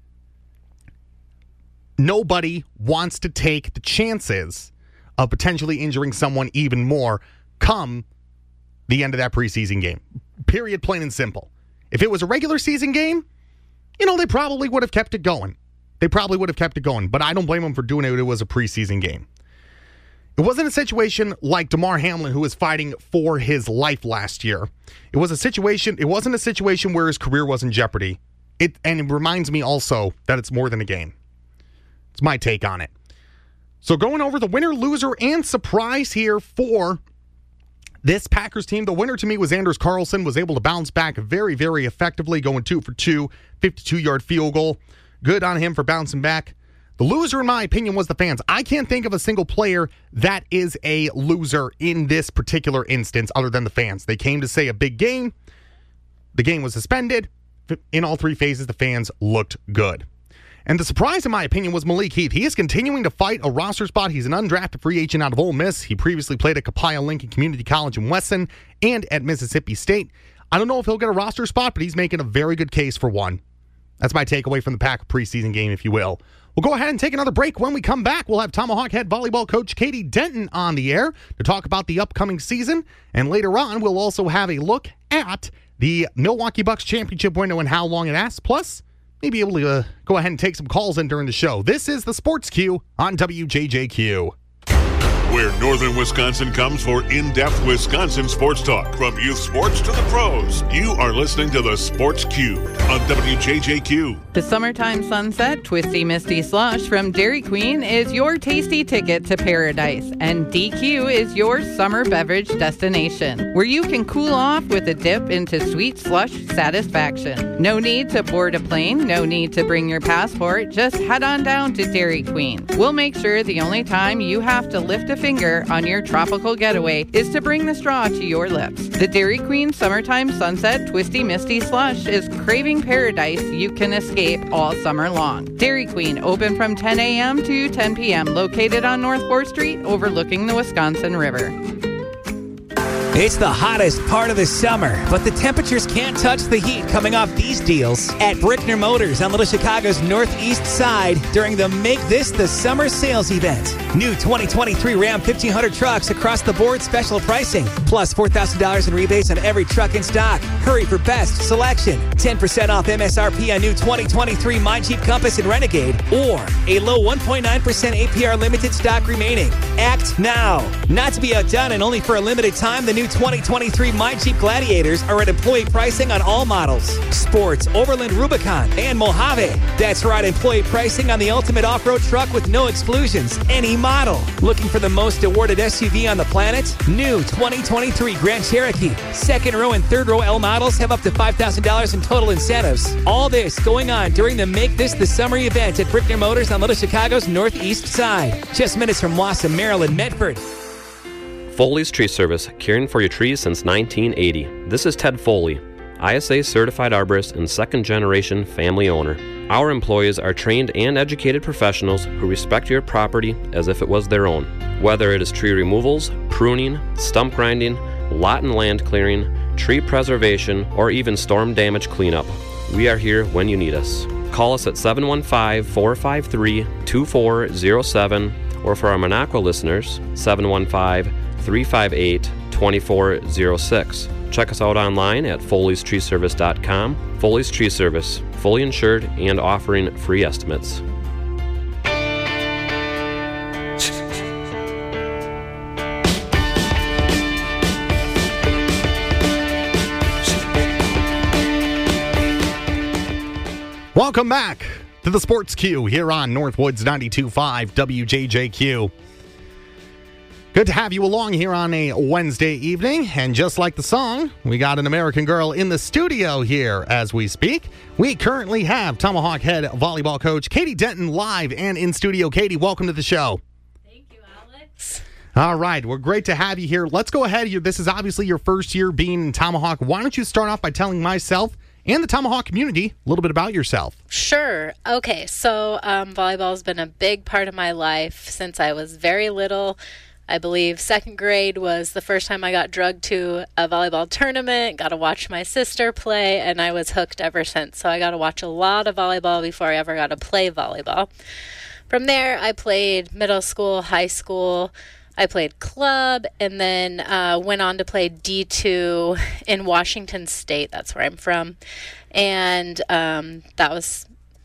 nobody wants to take the chances of potentially injuring someone even more come the end of that preseason game. Period, plain and simple. If it was a regular season game, they probably would have kept it going. But I don't blame them for doing it. It was a preseason game. It wasn't a situation like DeMar Hamlin, who was fighting for his life last year. It wasn't a situation where his career was in jeopardy. And it reminds me also that it's more than a game. It's my take on it. So going over the winner, loser, and surprise here for this Packers team. The winner to me was Anders Carlson, was able to bounce back very, very effectively, going 2 for 2, 52-yard field goal. Good on him for bouncing back. The loser, in my opinion, was the fans. I can't think of a single player that is a loser in this particular instance other than the fans. They came to say a big game. The game was suspended. In all 3 phases, the fans looked good. And the surprise, in my opinion, was Malik Heath. He is continuing to fight a roster spot. He's an undrafted free agent out of Ole Miss. He previously played at Copiah Lincoln Community College in Wesson and at Mississippi State. I don't know if he'll get a roster spot, but he's making a very good case for one. That's my takeaway from the Packer preseason game, if you will. We'll go ahead and take another break. When we come back, we'll have Tomahawk head volleyball coach Katie Denton on the air to talk about the upcoming season. And later on, we'll also have a look at the Milwaukee Bucks championship window and how long it lasts. Plus, maybe able to go ahead and take some calls in during the show. This is the Sports Q on WJJQ. Where Northern Wisconsin comes for in-depth Wisconsin sports talk. From youth sports to the pros, you are listening to the Sports Q on WJJQ. The Summertime Sunset Twisty Misty Slush from Dairy Queen is your tasty ticket to paradise. And DQ is your summer beverage destination, where you can cool off with a dip into sweet slush satisfaction. No need to board a plane, no need to bring your passport. Just head on down to Dairy Queen. We'll make sure the only time you have to lift a finger on your tropical getaway is to bring the straw to your lips. The Dairy Queen Summertime Sunset Twisty Misty Slush is craving paradise you can escape all summer long. Dairy Queen, open from 10 a.m. to 10 p.m., located on North 4th Street, overlooking the Wisconsin River. It's the hottest part of the summer, but the temperatures can't touch the heat coming off these deals at Brickner Motors on Little Chicago's northeast side during the Make This the Summer sales event. New 2023 Ram 1500 trucks across the board special pricing, plus $4,000 in rebates on every truck in stock. Hurry for best selection. 10% off MSRP on new 2023 My Jeep Compass and Renegade, or a low 1.9% APR limited stock remaining. Act now. Not to be outdone and only for a limited time, the new 2023 My Jeep Gladiators are at employee pricing on all models. Sports, Overland Rubicon, and Mojave. That's right, employee pricing on the ultimate off-road truck with no exclusions, any model. Looking for the most awarded SUV on the planet? New 2023 Grand Cherokee. Second row and third row L models have up to $5,000 in total incentives. All this going on during the Make This the Summer event at Brickner Motors on Little Chicago's northeast side. Just minutes from Wausau, Maryland, Medford. Foley's Tree Service, caring for your trees since 1980. This is Ted Foley, ISA certified arborist and second-generation family owner. Our employees are trained and educated professionals who respect your property as if it was their own. Whether it is tree removals, pruning, stump grinding, lot and land clearing, tree preservation, or even storm damage cleanup, we are here when you need us. Call us at 715-453-2407, or for our Monaco listeners, 715-358-2406. Check us out online at foleystreeservice.com. Foley's Tree Service, fully insured and offering free estimates. Welcome back to the Sports Q here on Northwoods 92.5 WJJQ. Good to have you along here on a Wednesday evening. And just like the song, we got an American Girl in the studio here as we speak. We currently have Tomahawk head volleyball coach Katie Denton live and in studio. Katie, welcome to the show. Thank you, Alex. All right, we're great to have you here. Let's go ahead. This is obviously your first year being in Tomahawk. Why don't you start off by telling myself and the Tomahawk community a little bit about yourself? Sure. Okay, so volleyball has been a big part of my life since I was very little. I believe second grade was the first time I got drugged to a volleyball tournament, got to watch my sister play, and I was hooked ever since. So I got to watch a lot of volleyball before I ever got to play volleyball. From there, I played middle school, high school. I played club, and then went on to play D2 in Washington State. That's where I'm from. And that was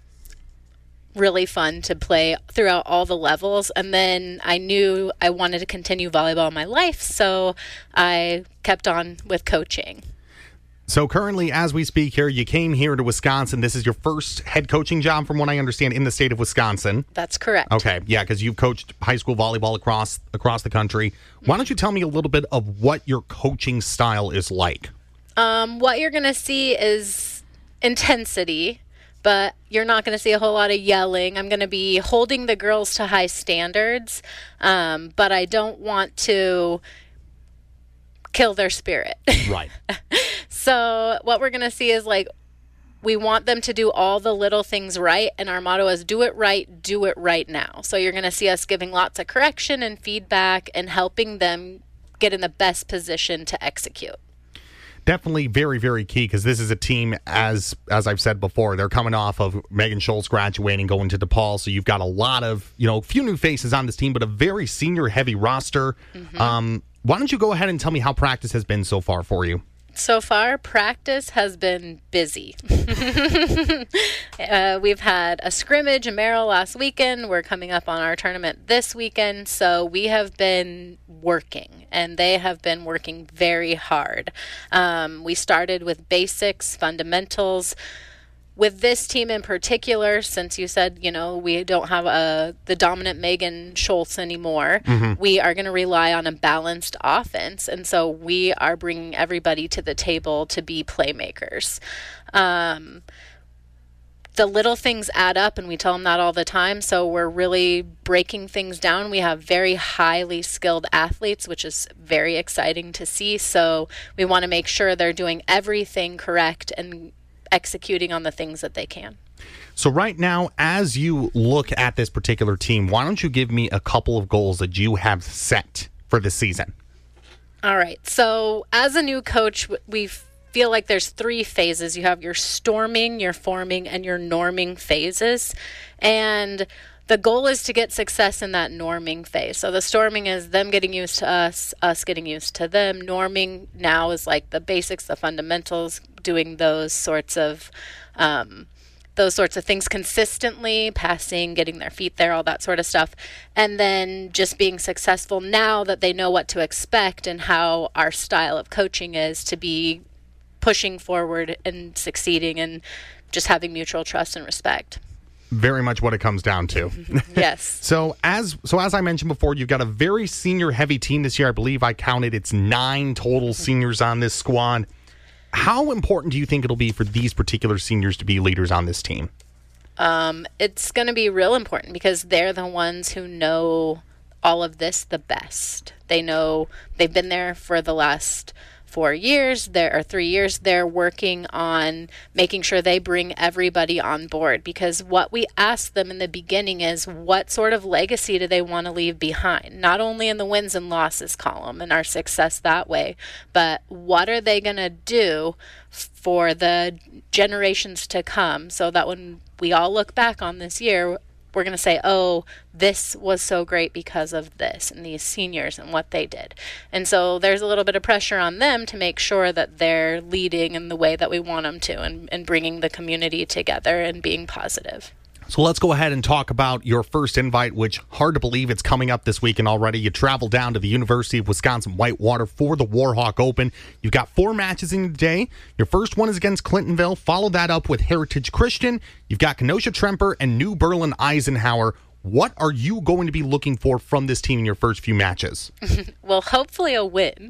really fun to play throughout all the levels. And then I knew I wanted to continue volleyball in my life, so I kept on with coaching. So currently, as we speak here, you came here to Wisconsin. This is your first head coaching job, from what I understand, in the state of Wisconsin. That's correct. Okay, yeah, because you've coached high school volleyball across the country. Why don't you tell me a little bit of what your coaching style is like? What you're going to see is intensity, but you're not going to see a whole lot of yelling. I'm going to be holding the girls to high standards, but I don't want to kill their spirit. Right. So what we're going to see is, like, we want them to do all the little things right, and our motto is do it right now. So you're going to see us giving lots of correction and feedback and helping them get in the best position to execute. Definitely very, very key, because this is a team, as I've said before, they're coming off of Megan Schultz graduating, going to DePaul, so you've got a lot of, few new faces on this team, but a very senior-heavy roster. Mm-hmm. Why don't you go ahead and tell me how practice has been so far for you? So far, practice has been busy. We've had a scrimmage in Merrill last weekend. We're coming up on our tournament this weekend. So we have been working, and they have been working very hard. We started with basics, fundamentals. With this team in particular, since you said, we don't have the dominant Megan Schultz anymore, we are going to rely on a balanced offense. And so we are bringing everybody to the table to be playmakers. The little things add up, and we tell them that all the time. So we're really breaking things down. We have very highly skilled athletes, which is very exciting to see. So we want to make sure they're doing everything correct and executing on the things that they can. So right now, as you look at this particular team, why don't you give me a couple of goals that you have set for this season? All right. So as a new coach, we feel like there's 3 phases. You have your storming, your forming, and your norming phases. And the goal is to get success in that norming phase. So the storming is them getting used to us getting used to them. Norming now is like the basics, the fundamentals, doing those sorts of things consistently, passing, getting their feet there, all that sort of stuff. And then just being successful now that they know what to expect and how our style of coaching is, to be pushing forward and succeeding and just having mutual trust and respect. Very much what it comes down to. Yes. So as I mentioned before, you've got a very senior heavy team this year. I believe I counted it's 9 total seniors on this squad. How important do you think it'll be for these particular seniors to be leaders on this team? It's going to be real important because they're the ones who know all of this the best. They know, they've been there for the last 4 years, 3 years. They're working on making sure they bring everybody on board, because what we asked them in the beginning is what sort of legacy do they want to leave behind, not only in the wins and losses column and our success that way, but what are they going to do for the generations to come, so that when we all look back on this year, we're going to say, oh, this was so great because of this and these seniors and what they did. And so there's a little bit of pressure on them to make sure that they're leading in the way that we want them to, and bringing the community together and being positive. So let's go ahead and talk about your first invite, which, hard to believe it's coming up this weekend already. You travel down to the University of Wisconsin-Whitewater for the Warhawk Open. You've got 4 matches in the day. Your first one is against Clintonville. Follow that up with Heritage Christian. You've got Kenosha-Tremper and New Berlin-Eisenhower. What are you going to be looking for from this team in your first few matches? Well, hopefully a win.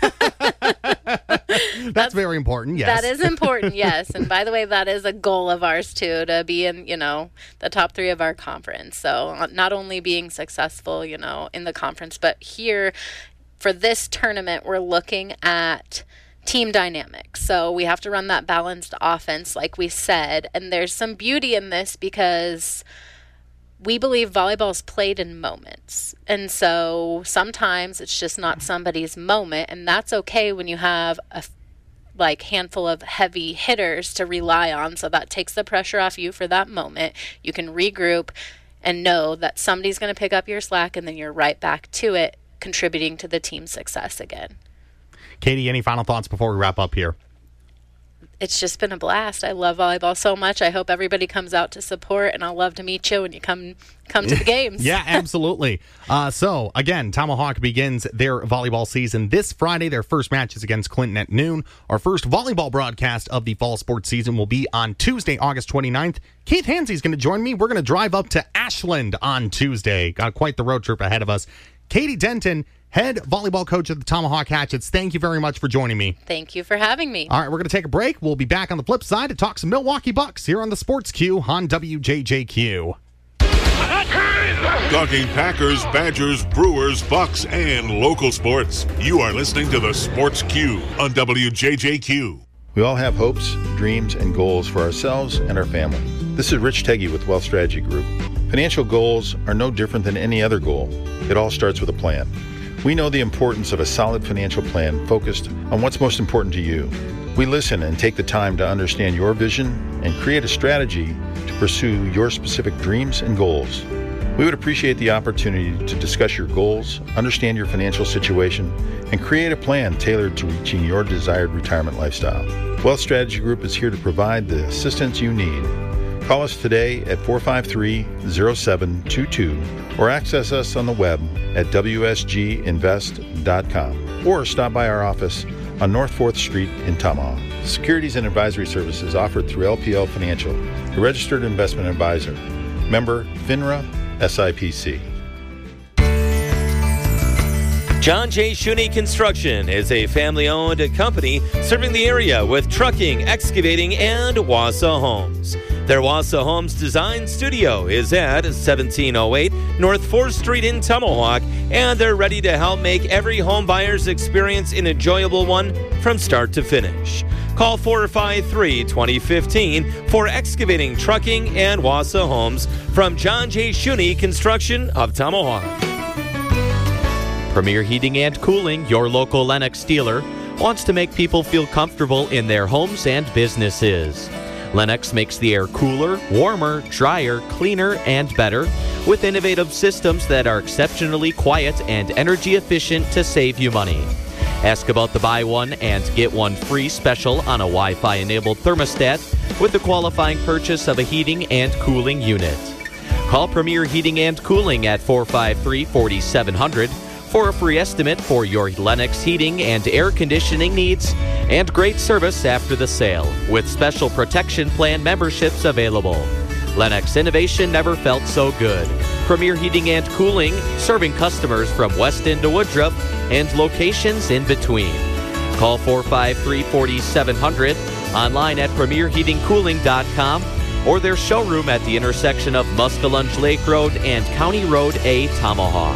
That's very important, yes. That is important, yes. And by the way, that is a goal of ours, too, to be in, the top 3 of our conference. So not only being successful, in the conference, but here for this tournament, we're looking at team dynamics. So we have to run that balanced offense, like we said. And there's some beauty in this because we believe volleyball is played in moments. And so sometimes it's just not somebody's moment, and that's okay when you have a handful of heavy hitters to rely on. So that takes the pressure off you for that moment. You can regroup and know that somebody's going to pick up your slack, and then you're right back to it, contributing to the team's success again. Katie, any final thoughts before we wrap up here? It's just been a blast. I love volleyball so much. I hope everybody comes out to support, and I'll love to meet you when you come to the games. Yeah, absolutely. So, again, Tomahawk begins their volleyball season this Friday. Their first match is against Clinton at noon. Our first volleyball broadcast of the fall sports season will be on Tuesday, August 29th. Keith Hansey is going to join me. We're going to drive up to Ashland on Tuesday. Got quite the road trip ahead of us. Katie Denton, head volleyball coach of the Tomahawk Hatchets, thank you very much for joining me. Thank you for having me. All right, we're going to take a break. We'll be back on the flip side to talk some Milwaukee Bucks here on the Sports Q on WJJQ. Talking Packers, Badgers, Brewers, Bucks, and local sports. You are listening to the Sports Q on WJJQ. We all have hopes, dreams, and goals for ourselves and our family. This is Rich Teggy with Wealth Strategy Group. Financial goals are no different than any other goal. It all starts with a plan. We know the importance of a solid financial plan focused on what's most important to you. We listen and take the time to understand your vision and create a strategy to pursue your specific dreams and goals. We would appreciate the opportunity to discuss your goals, understand your financial situation, and create a plan tailored to reaching your desired retirement lifestyle. Wealth Strategy Group is here to provide the assistance you need. Call us today at 453-0722 or access us on the web at wsginvest.com or stop by our office on North 4th Street in Tomahawk. Securities and advisory services offered through LPL Financial, a registered investment advisor. Member FINRA SIPC. John J. Shuney Construction is a family-owned company serving the area with trucking, excavating, and Wassa Homes. Their Wassa Homes Design Studio is at 1708 North 4th Street in Tomahawk, and they're ready to help make every home buyer's experience an enjoyable one from start to finish. Call 453-2015 for excavating, trucking, and Wassa Homes from John J. Shuney Construction of Tomahawk. Premier Heating and Cooling, your local Lennox dealer, wants to make people feel comfortable in their homes and businesses. Lennox makes the air cooler, warmer, drier, cleaner, and better with innovative systems that are exceptionally quiet and energy efficient to save you money. Ask about the buy one and get one free special on a Wi-Fi enabled thermostat with the qualifying purchase of a heating and cooling unit. Call Premier Heating and Cooling at 453-4700 for a free estimate for your Lennox heating and air conditioning needs and great service after the sale with special protection plan memberships available. Lennox innovation never felt so good. Premier Heating and Cooling, serving customers from Weston to Woodruff and locations in between. Call 453-4700, online at premierheatingcooling.com, or their showroom at the intersection of Muskellunge Lake Road and County Road A, Tomahawk.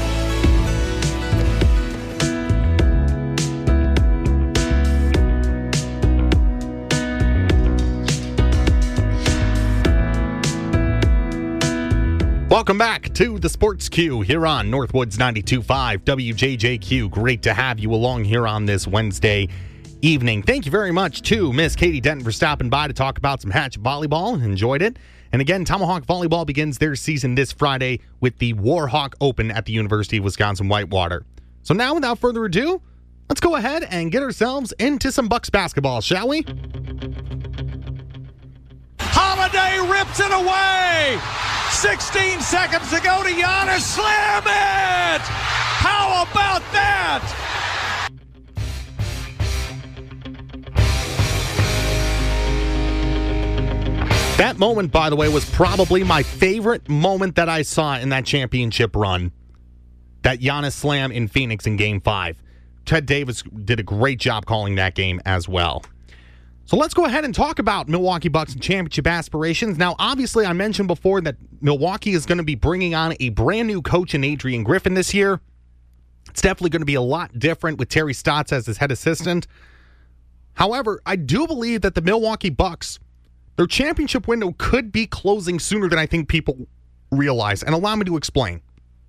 Welcome back to the Sports Q here on Northwoods 92.5 WJJQ. Great to have you along here on this Wednesday evening. Thank you very much to Miss Katie Denton for stopping by to talk about some Hatch volleyball. Enjoyed it. And again, Tomahawk Volleyball begins their season this Friday with the Warhawk Open at the University of Wisconsin-Whitewater. So now, without further ado, let's go ahead and get ourselves into some Bucks basketball, shall we? Holiday rips it away. 16 seconds to go to Giannis. Slam it! How about that? That moment, by the way, was probably my favorite moment that I saw in that championship run. That Giannis slam in Phoenix in Game 5. Ted Davis did a great job calling that game as well. So let's go ahead and talk about Milwaukee Bucks and championship aspirations. Now, obviously, I mentioned before that Milwaukee is going to be bringing on a brand new coach in Adrian Griffin this year. It's definitely going to be a lot different with Terry Stotts as his head assistant. However, I do believe that the Milwaukee Bucks, their championship window could be closing sooner than I think people realize. And allow me to explain.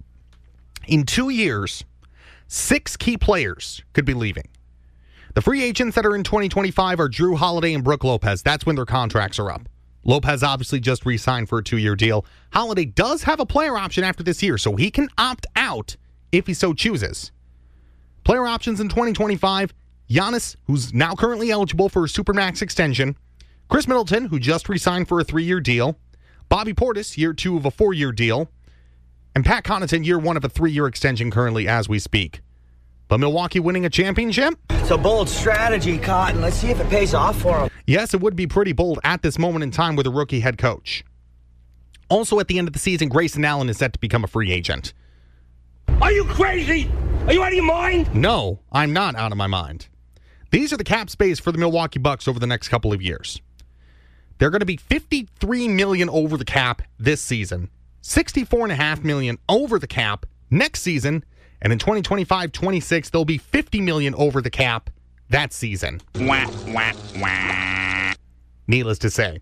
In 2 years, 6 key players could be leaving. The free agents that are in 2025 are Drew Holiday and Brook Lopez. That's when their contracts are up. Lopez obviously just re-signed for a 2-year deal. Holiday does have a player option after this year, so he can opt out if he so chooses. Player options in 2025, Giannis, who's now currently eligible for a Supermax extension, Chris Middleton, who just re-signed for a 3-year deal, Bobby Portis, year 2 of a 4-year deal, and Pat Connaughton, year 1 of a 3-year extension currently as we speak. But Milwaukee winning a championship? It's a bold strategy, Cotton. Let's see if it pays off for him. Yes, it would be pretty bold at this moment in time with a rookie head coach. Also at the end of the season, Grayson Allen is set to become a free agent. Are you crazy? Are you out of your mind? No, I'm not out of my mind. These are the cap space for the Milwaukee Bucks over the next couple of years. They're going to be $53 million over the cap this season, $64.5 million over the cap next season, and in 2025-26, they'll be $50 million over the cap that season. Wah, wah, wah. Needless to say.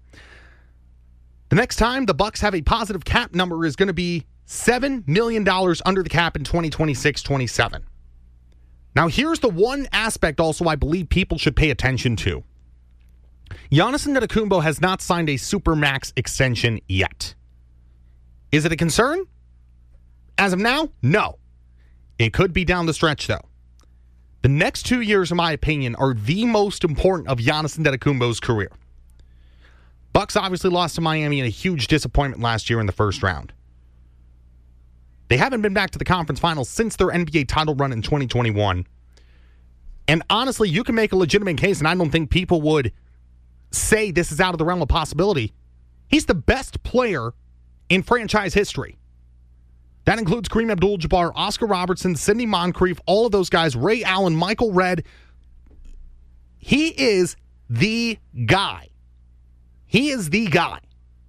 The next time the Bucks have a positive cap number is going to be $7 million under the cap in 2026-27. Now, here's the one aspect also I believe people should pay attention to. Giannis Antetokounmpo has not signed a Supermax extension yet. Is it a concern? As of now, no. It could be down the stretch, though. The next 2 years, in my opinion, are the most important of Giannis Antetokounmpo's career. Bucks obviously lost to Miami in a huge disappointment last year in the first round. They haven't been back to the conference finals since their NBA title run in 2021. And honestly, you can make a legitimate case, and I don't think people would say this is out of the realm of possibility. He's the best player in franchise history. That includes Kareem Abdul-Jabbar, Oscar Robertson, Sidney Moncrief, all of those guys, Ray Allen, Michael Redd. He is the guy. He is the guy.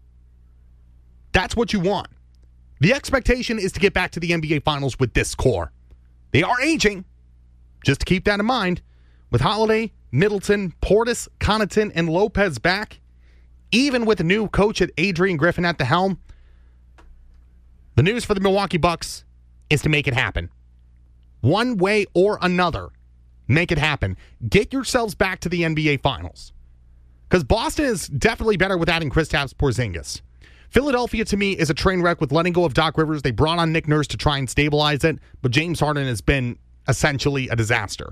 That's what you want. The expectation is to get back to the NBA Finals with this core. They are aging. Just to keep that in mind, with Holiday, Middleton, Portis, Connaughton, and Lopez back, even with a new coach at Adrian Griffin at the helm, the news for the Milwaukee Bucks is to make it happen. one way or another. Make it happen. Get yourselves back to the NBA Finals. Because Boston is definitely better with adding Kristaps Porzingis. Philadelphia, to me, is a train wreck with letting go of Doc Rivers. They brought on Nick Nurse to try and stabilize it, but James Harden has been essentially a disaster.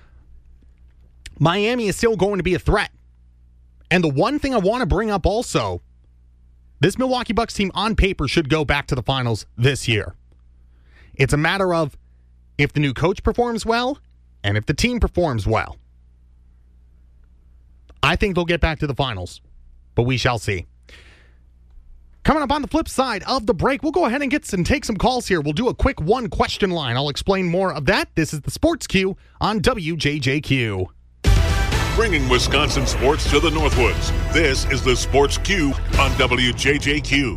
Miami is still going to be a threat. And the one thing I want to bring up also, this Milwaukee Bucks team on paper should go back to the finals this year. It's a matter of if the new coach performs well and if the team performs well. I think they'll get back to the finals, but we shall see. Coming up on the flip side of the break, we'll go ahead and take some calls here. We'll do a quick one-question line. I'll explain more of that. This is the Sports Q on WJJQ. Bringing Wisconsin sports to the Northwoods. This is the Sports Q on WJJQ.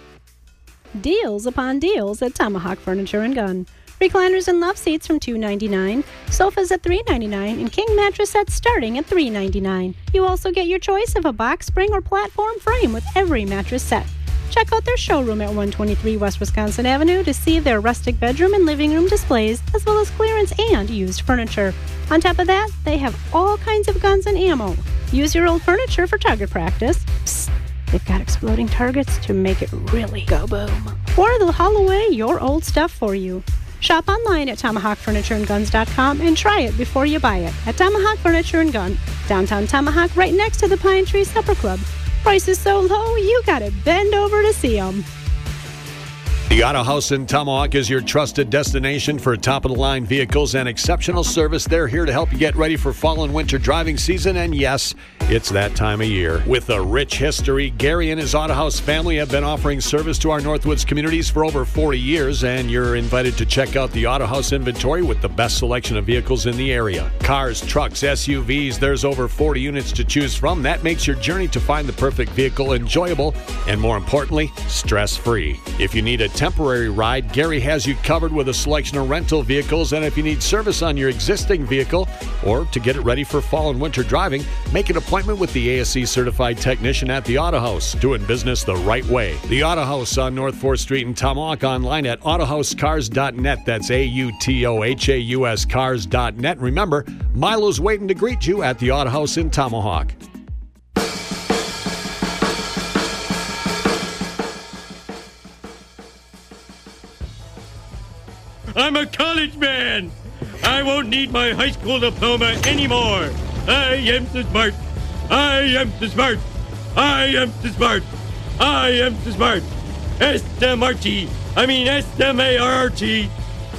Deals upon deals at Tomahawk Furniture and Gun. Recliners and love seats from $2.99, sofas at $3.99, and king mattress sets starting at $3.99. You also get your choice of a box spring or platform frame with every mattress set. Check out their showroom at 123 West Wisconsin Avenue to see their rustic bedroom and living room displays, as well as clearance and used furniture. On top of that, they have all kinds of guns and ammo. Use your old furniture for target practice. Psst, they've got exploding targets to make it really go boom. Or they'll haul away your old stuff for you. Shop online at TomahawkFurnitureandGuns.com and try it before you buy it at Tomahawk Furniture and Gun, downtown Tomahawk, right next to the Pine Tree Supper Club. Prices so low, you gotta bend over to see them. The Auto House in Tomahawk is your trusted destination for top-of-the-line vehicles and exceptional service. They're here to help you get ready for fall and winter driving season, and yes, it's that time of year. With a rich history, Gary and his Auto House family have been offering service to our Northwoods communities for over 40 years, and you're invited to check out the Auto House inventory with the best selection of vehicles in the area. Cars, trucks, SUVs, there's over 40 units to choose from. That makes your journey to find the perfect vehicle enjoyable and, more importantly, stress-free. If you need a temporary ride, Gary has you covered with a selection of rental vehicles, and if you need service on your existing vehicle or to get it ready for fall and winter driving, make an appointment with the ASE certified technician at the Auto House, doing business the right way. The Auto House on North 4th Street in Tomahawk, online at autohousecars.net. That's AUTOHAUS cars.net. Remember, Milo's waiting to greet you at the Auto House in Tomahawk. I'm a college man. I won't need my high school diploma anymore. I am so smart. I am so smart. I am so smart. I am so smart. S-M-R-T. I mean S-M-A-R-T.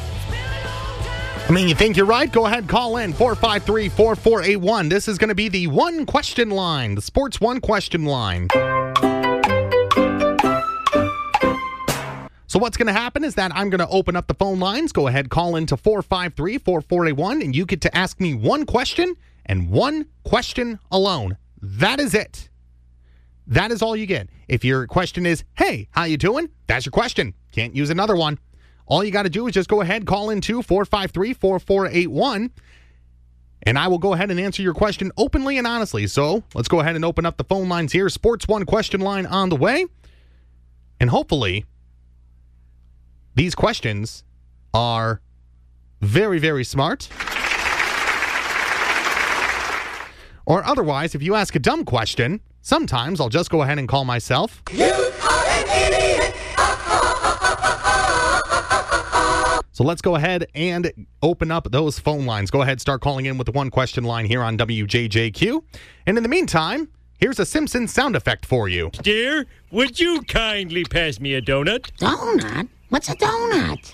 I mean, you think you're right? Go ahead, call in 453-4481. This is going to be the one question line, the Sports One Question Line. So what's going to happen is that I'm going to open up the phone lines. Go ahead, call in to 453-4481, and you get to ask me one question and one question alone. That is it. That is all you get. If your question is, hey, how you doing? That's your question. Can't use another one. All you got to do is just go ahead, call in to 453-4481, and I will go ahead and answer your question openly and honestly. So let's go ahead and open up the phone lines here. Sports One Question Line on the way. And hopefully these questions are very, very smart. Or otherwise, if you ask a dumb question, sometimes I'll just go ahead and call myself. You are an idiot! So let's go ahead and open up those phone lines. Go ahead, start calling in with the one question line here on WJJQ. And in the meantime, here's a Simpsons sound effect for you. Dear, would you kindly pass me a donut? Donut? What's a donut?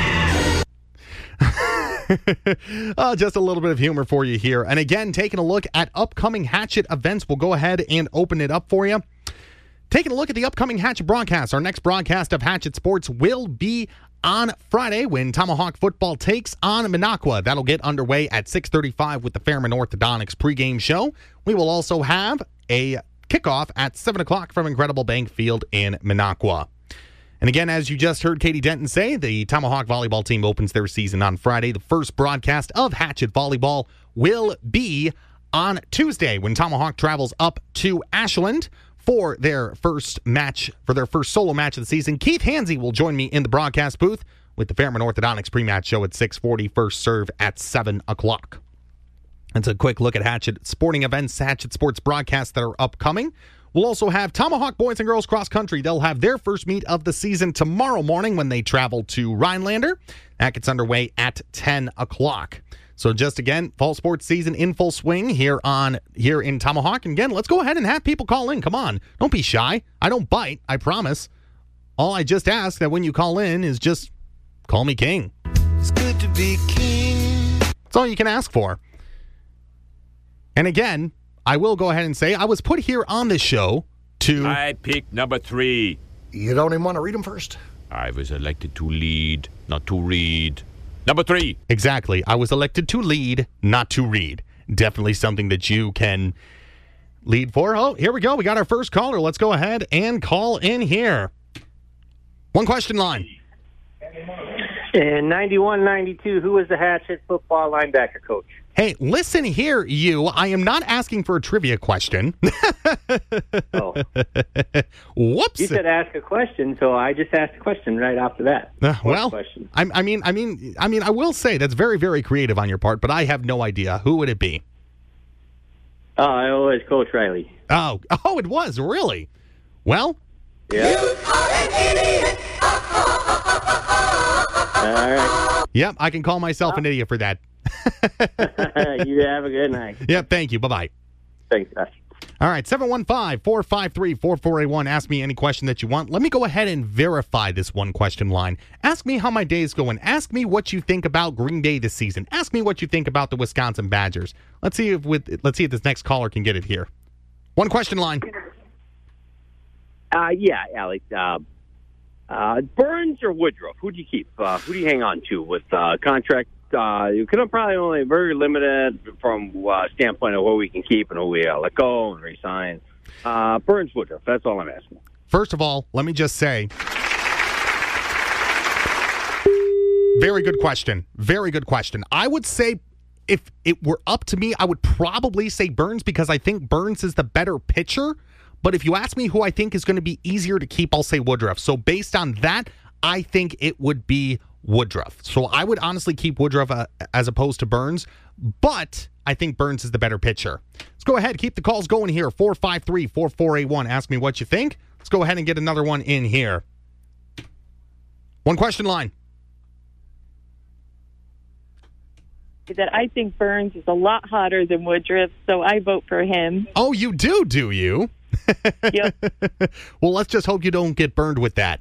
Just a little bit of humor for you here. And again, taking a look at upcoming Hatchet events. We'll go ahead and open it up for you. Taking a look at the upcoming Hatchet broadcasts. Our next broadcast of Hatchet Sports will be on Friday when Tomahawk football takes on Minocqua. That'll get underway at 6:35 with the Fairman Orthodontics pregame show. We will also have a kickoff at 7 o'clock from Incredible Bank Field in Minocqua. And again, as you just heard Katie Denton say, the Tomahawk volleyball team opens their season on Friday. The first broadcast of Hatchet Volleyball will be on Tuesday when Tomahawk travels up to Ashland for their first match, for their first solo match of the season. Keith Hansey will join me in the broadcast booth. with the Fairmont Orthodontics pre-match show at 6:40, first serve at 7 o'clock. That's a quick look at Hatchet Sporting Events, Hatchet Sports broadcasts that are upcoming. We'll also have Tomahawk Boys and Girls Cross Country. They'll have their first meet of the season tomorrow morning when they travel to Rhinelander. That gets underway at 10 o'clock. So just again, fall sports season in full swing here in Tomahawk. And again, let's go ahead and have people call in. Come on. Don't be shy. I don't bite, I promise. All I just ask that when you call in is just call me king. It's good to be king. That's all you can ask for. And again, I will go ahead and say I was put here on this show to... I picked number 3. You don't even want to read them first? I was elected to lead, not to read. Number 3. Exactly. I was elected to lead, not to read. Definitely something that you can lead for. Oh, here we go. We got our first caller. Let's go ahead and call in here. One question line. In 91-92, who was the Hatchet football linebacker coach? Hey, listen here, you. I am not asking for a trivia question. Oh. Whoops. You said ask a question, so I just asked a question right after that. Well, question? I mean, I will say that's very, very creative on your part, but I have no idea. Who would it be? I always Coach Riley. Oh, it was, really? Well. Yeah. All right. Yep, I can call myself an idiot for that. You have a good night. Yep, thank you. Bye-bye. Thanks, guys. All right, 715-453-4481. Ask me any question that you want. Let me go ahead and verify this one question line. Ask me how my day is going. Ask me what you think about Green Bay this season. Ask me what you think about the Wisconsin Badgers. Let's see if this next caller can get it here. One question line. Yeah, Alex. Burns or Woodruff? Who do you keep? Who do you hang on to with contract? You can probably only very limited from standpoint of who we can keep and who we let go and resign. Burns, Woodruff. That's all I'm asking. First of all, let me just say, very good question. Very good question. I would say if it were up to me, I would probably say Burns because I think Burns is the better pitcher. But if you ask me who I think is going to be easier to keep, I'll say Woodruff. So based on that, I think it would be Woodruff. So I would honestly keep Woodruff as opposed to Burns, but I think Burns is the better pitcher. Let's go ahead. Keep the calls going here. 453-4481. Ask me what you think. Let's go ahead and get another one in here. One question line. That I think Burns is a lot hotter than Woodruff, so I vote for him. Oh, you do you? Yep. Well, let's just hope you don't get burned with that.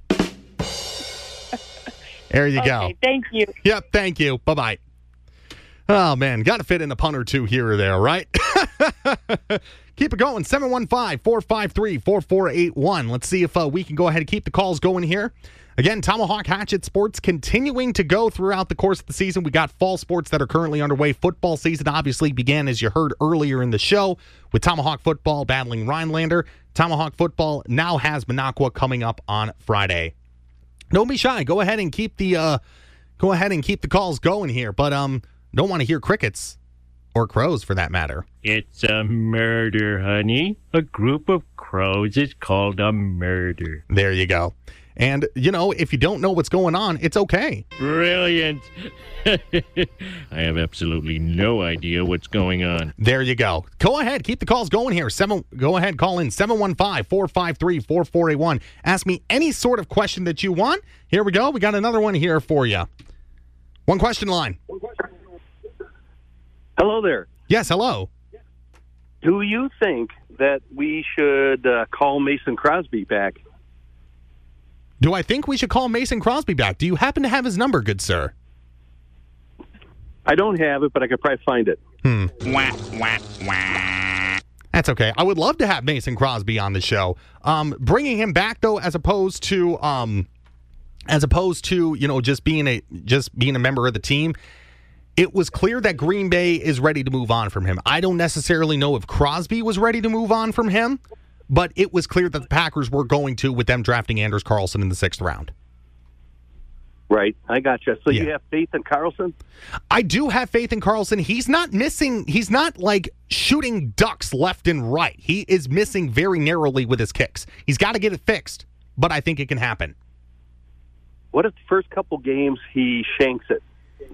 There you go. Okay, thank you. Yep, thank you. Bye-bye. Oh, man, got to fit in a punt or two here or there, right? Keep it going. 715-453-4481. Let's see if we can go ahead and keep the calls going here. Again, Tomahawk Hatchet Sports continuing to go throughout the course of the season. We got fall sports that are currently underway. Football season obviously began, as you heard earlier in the show, with Tomahawk football battling Rhinelander. Tomahawk football now has Minocqua coming up on Friday. Don't be shy. Go ahead and keep the calls going here. But don't want to hear crickets or crows for that matter. It's a murder, honey. A group of crows is called a murder. There you go. And, if you don't know what's going on, it's okay. Brilliant. I have absolutely no idea what's going on. There you go. Go ahead. Keep the calls going here. Go ahead. Call in 715-453-4481. Ask me any sort of question that you want. Here we go. We got another one here for you. One question line. Hello there. Yes, hello. Do you think that we should call Mason Crosby back? Do I think we should call Mason Crosby back? Do you happen to have his number, good sir? I don't have it, but I could probably find it. Wah, wah, wah. That's okay. I would love to have Mason Crosby on the show. Bringing him back, though, as opposed to just being a member of the team, it was clear that Green Bay is ready to move on from him. I don't necessarily know if Crosby was ready to move on from him, but it was clear that the Packers were going to with them drafting Anders Carlson in the 6th round. Right. I got you. So You have faith in Carlson? I do have faith in Carlson. He's not missing. He's not like shooting ducks left and right. He is missing very narrowly with his kicks. He's got to get it fixed, but I think it can happen. What if the first couple games he shanks it?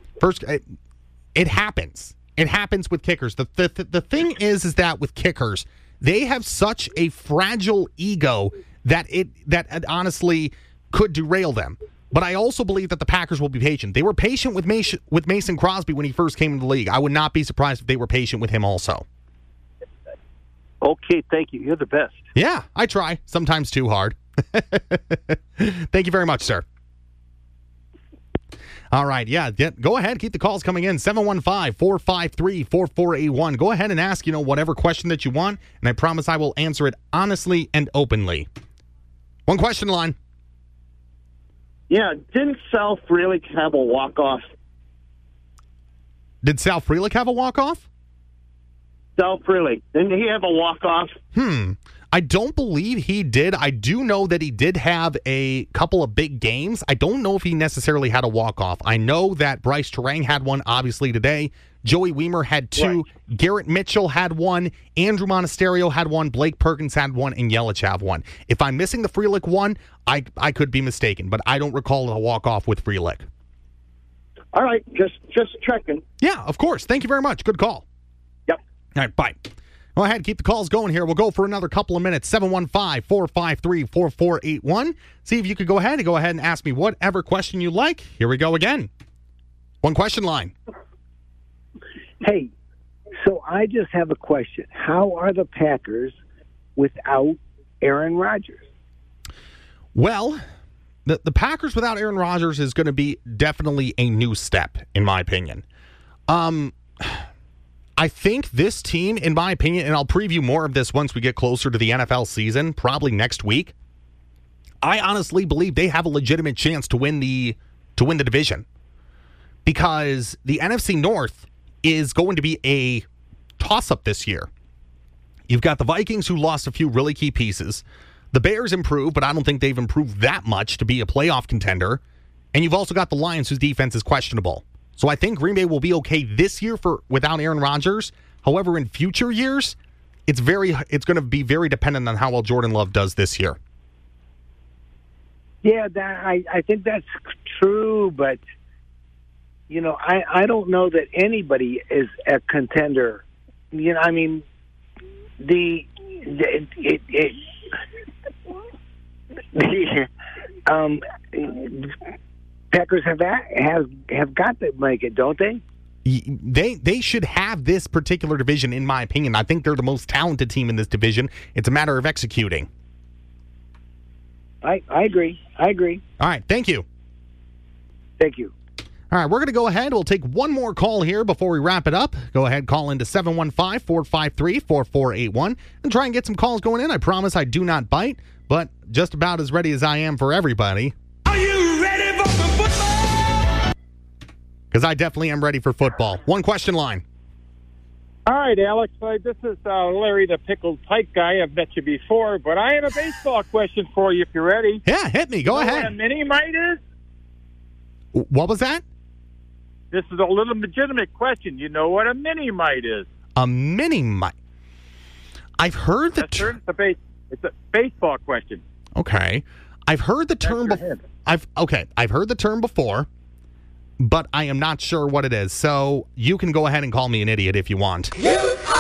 It happens. It happens with kickers. The thing is that with kickers, they have such a fragile ego that it honestly could derail them. But I also believe that the Packers will be patient. They were patient with Mason Crosby when he first came into the league. I would not be surprised if they were patient with him also. Okay, thank you. You're the best. Yeah, I try. Sometimes too hard. Thank you very much, sir. All right, yeah, go ahead. Keep the calls coming in. 715-453-4481. Go ahead and ask, whatever question that you want, and I promise I will answer it honestly and openly. One question line. Yeah, didn't Sal Frelick have a walk-off? Did Sal Frelick have a walk-off? Sal Frelick. Didn't he have a walk-off? I don't believe he did. I do know that he did have a couple of big games. I don't know if he necessarily had a walk-off. I know that Bryce Terang had one, obviously, today. Joey Weimer had two. Right. Garrett Mitchell had one. Andrew Monasterio had one. Blake Perkins had one. And Yelich had one. If I'm missing the Frelick one, I could be mistaken, but I don't recall a walk-off with Frelick. All right, just checking. Yeah, of course. Thank you very much. Good call. Yep. All right, bye. Go ahead, keep the calls going here. We'll go for another couple of minutes. 715-453-4481. See if you could go ahead and ask me whatever question you like. Here we go again. One question line. Hey, so I just have a question. How are the Packers without Aaron Rodgers? Well, the Packers without Aaron Rodgers is going to be definitely a new step, in my opinion. I think this team, in my opinion, and I'll preview more of this once we get closer to the NFL season, probably next week. I honestly believe they have a legitimate chance to win the division, because the NFC North is going to be a toss-up this year. You've got the Vikings, who lost a few really key pieces. The Bears improved, but I don't think they've improved that much to be a playoff contender. And you've also got the Lions, whose defense is questionable. So I think Green Bay will be okay this year without Aaron Rodgers. However, in future years, it's going to be very dependent on how well Jordan Love does this year. Yeah, I think that's true, but I don't know that anybody is a contender. I mean, Packers have got to make it, don't they? They should have this particular division, in my opinion. I think they're the most talented team in this division. It's a matter of executing. I agree. All right, thank you. Thank you. All right, we're going to go ahead. We'll take one more call here before we wrap it up. Go ahead, call into 715-453-4481 and try and get some calls going in. I promise I do not bite, but just about as ready as I am for everybody. Because I definitely am ready for football. One question line. All right, Alex. This is Larry, the Pickled Pike guy. I've met you before, but I have a baseball question for you if you're ready. Yeah, hit me. Go ahead. What a mini-mite is? What was that? This is a little legitimate question. You know what a mini-mite is? A mini-mite? I've heard the term. It's a baseball question. Okay. I've heard the term before. I've heard the term before, but I am not sure what it is. So you can go ahead and call me an idiot if you want. No.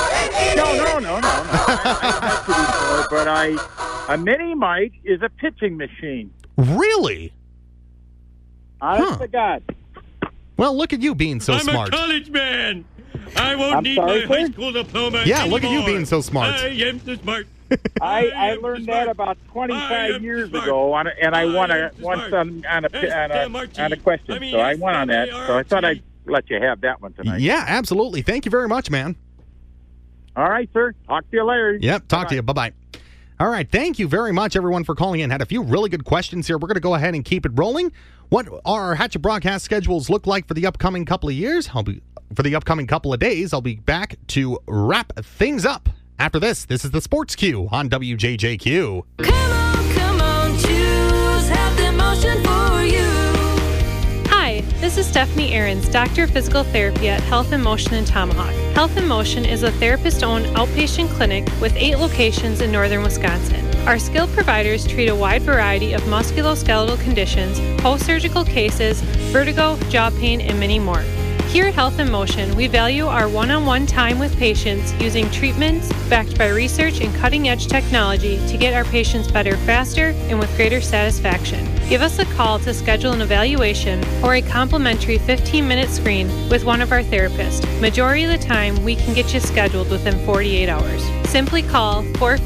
But a mini-mite is a pitching machine. Really? Honest to God. Well, look at you being so smart. I'm a college man. I won't need my high school diploma Yeah, anymore. look at you being so smart. I am so smart. I learned that about 25 years ago, and I won once on a question. So I won on that. So I thought I'd let you have that one tonight. Yeah, absolutely. Thank you very much, man. All right, sir. Talk to you later. Yep, talk to you. Bye-bye. All right, thank you very much, everyone, for calling in. Had a few really good questions here. We're going to go ahead and keep it rolling. What our Hatchet broadcast schedules look like for the upcoming couple of years? For the upcoming couple of days, I'll be back to wrap things up. After this is the Sports Q on WJJQ. Come on, choose. Have the motion for you. Hi, this is Stephanie Ahrens, Doctor of Physical Therapy at Health in Motion in Tomahawk. Health in Motion is a therapist-owned outpatient clinic with 8 locations in northern Wisconsin. Our skilled providers treat a wide variety of musculoskeletal conditions, post-surgical cases, vertigo, jaw pain, and many more. Here at Health in Motion, we value our one-on-one time with patients using treatments backed by research and cutting-edge technology to get our patients better faster and with greater satisfaction. Give us a call to schedule an evaluation or a complimentary 15-minute screen with one of our therapists. Majority of the time, we can get you scheduled within 48 hours. Simply call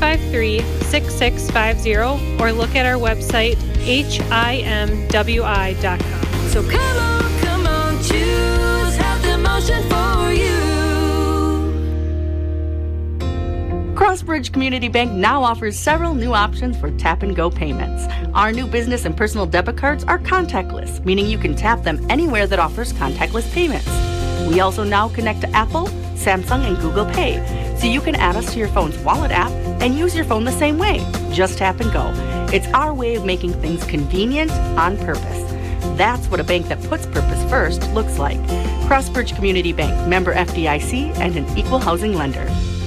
453-6650 or look at our website, himwi.com. So come on, choose Health in Motion for you. Crossbridge Community Bank now offers several new options for tap-and-go payments. Our new business and personal debit cards are contactless, meaning you can tap them anywhere that offers contactless payments. We also now connect to Apple, Samsung, and Google Pay, so you can add us to your phone's wallet app and use your phone the same way. Just tap and go. It's our way of making things convenient on purpose. That's what a bank that puts purpose first looks like. Crossbridge Community Bank, member FDIC, and an equal housing lender.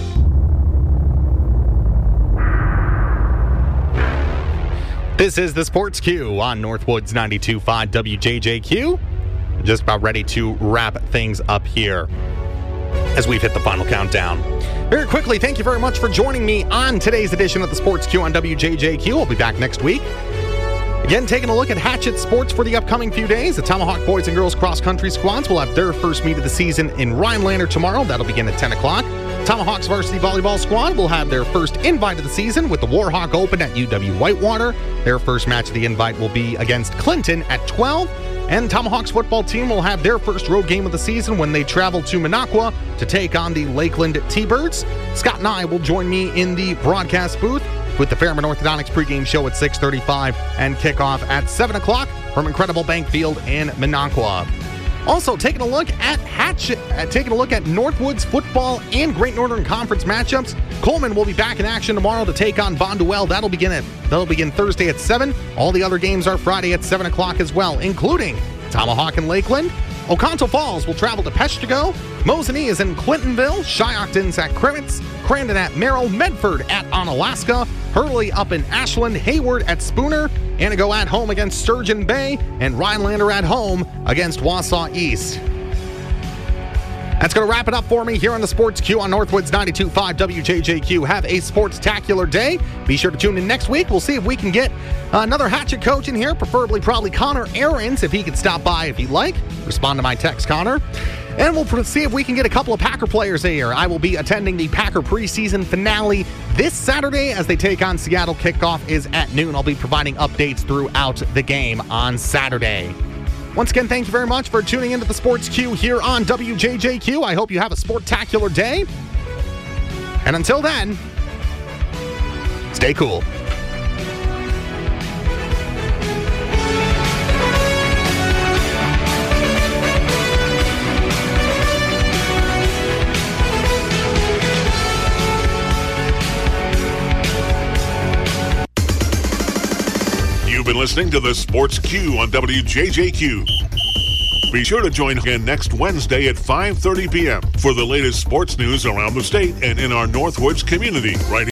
This is the Sports Q on Northwoods 92.5 WJJQ. Just about ready to wrap things up here as we've hit the final countdown. Very quickly, thank you very much for joining me on today's edition of the Sports Q on WJJQ. I'll be back next week. Again, taking a look at Hatchet Sports for the upcoming few days. The Tomahawk boys and girls cross-country squads will have their first meet of the season in Rhinelander tomorrow. That'll begin at 10 o'clock. Tomahawks varsity volleyball squad will have their first invite of the season with the Warhawk Open at UW-Whitewater. Their first match of the invite will be against Clinton at 12. And Tomahawks football team will have their first road game of the season when they travel to Minocqua to take on the Lakeland T-Birds. Scott and I will join me in the broadcast booth with the Fairmont Orthodontics pregame show at 6:35 and kickoff at 7 o'clock from Incredible Bank Field in Minocqua. Also, taking a look at Northwoods football and Great Northern Conference matchups. Coleman will be back in action tomorrow to take on Bonduelle. That'll begin Thursday at 7. All the other games are Friday at 7 o'clock as well, including Tomahawk and Lakeland. Oconto Falls will travel to Peshtigo. Mosinee is in Clintonville. Shiocton's at Kremitz. Crandon at Merrill. Medford at Onalaska. Hurley up in Ashland. Hayward at Spooner. Anago at home against Sturgeon Bay. And Rhinelander at home against Wausau East. That's going to wrap it up for me here on the Sports Q on Northwoods 92.5 WJJQ. Have a sports-tacular day. Be sure to tune in next week. We'll see if we can get another Hatchet coach in here, probably Connor Ahrens, if he could stop by if he'd like. Respond to my text, Connor. And we'll see if we can get a couple of Packer players here. I will be attending the Packer preseason finale this Saturday as they take on Seattle. Kickoff is at noon. I'll be providing updates throughout the game on Saturday. Once again, thank you very much for tuning into the Sports Q here on WJJQ. I hope you have a sportacular day. And until then, stay cool. You've been listening to the Sports Q on WJJQ. Be sure to join again next Wednesday at 5:30 p.m. for the latest sports news around the state and in our Northwoods community right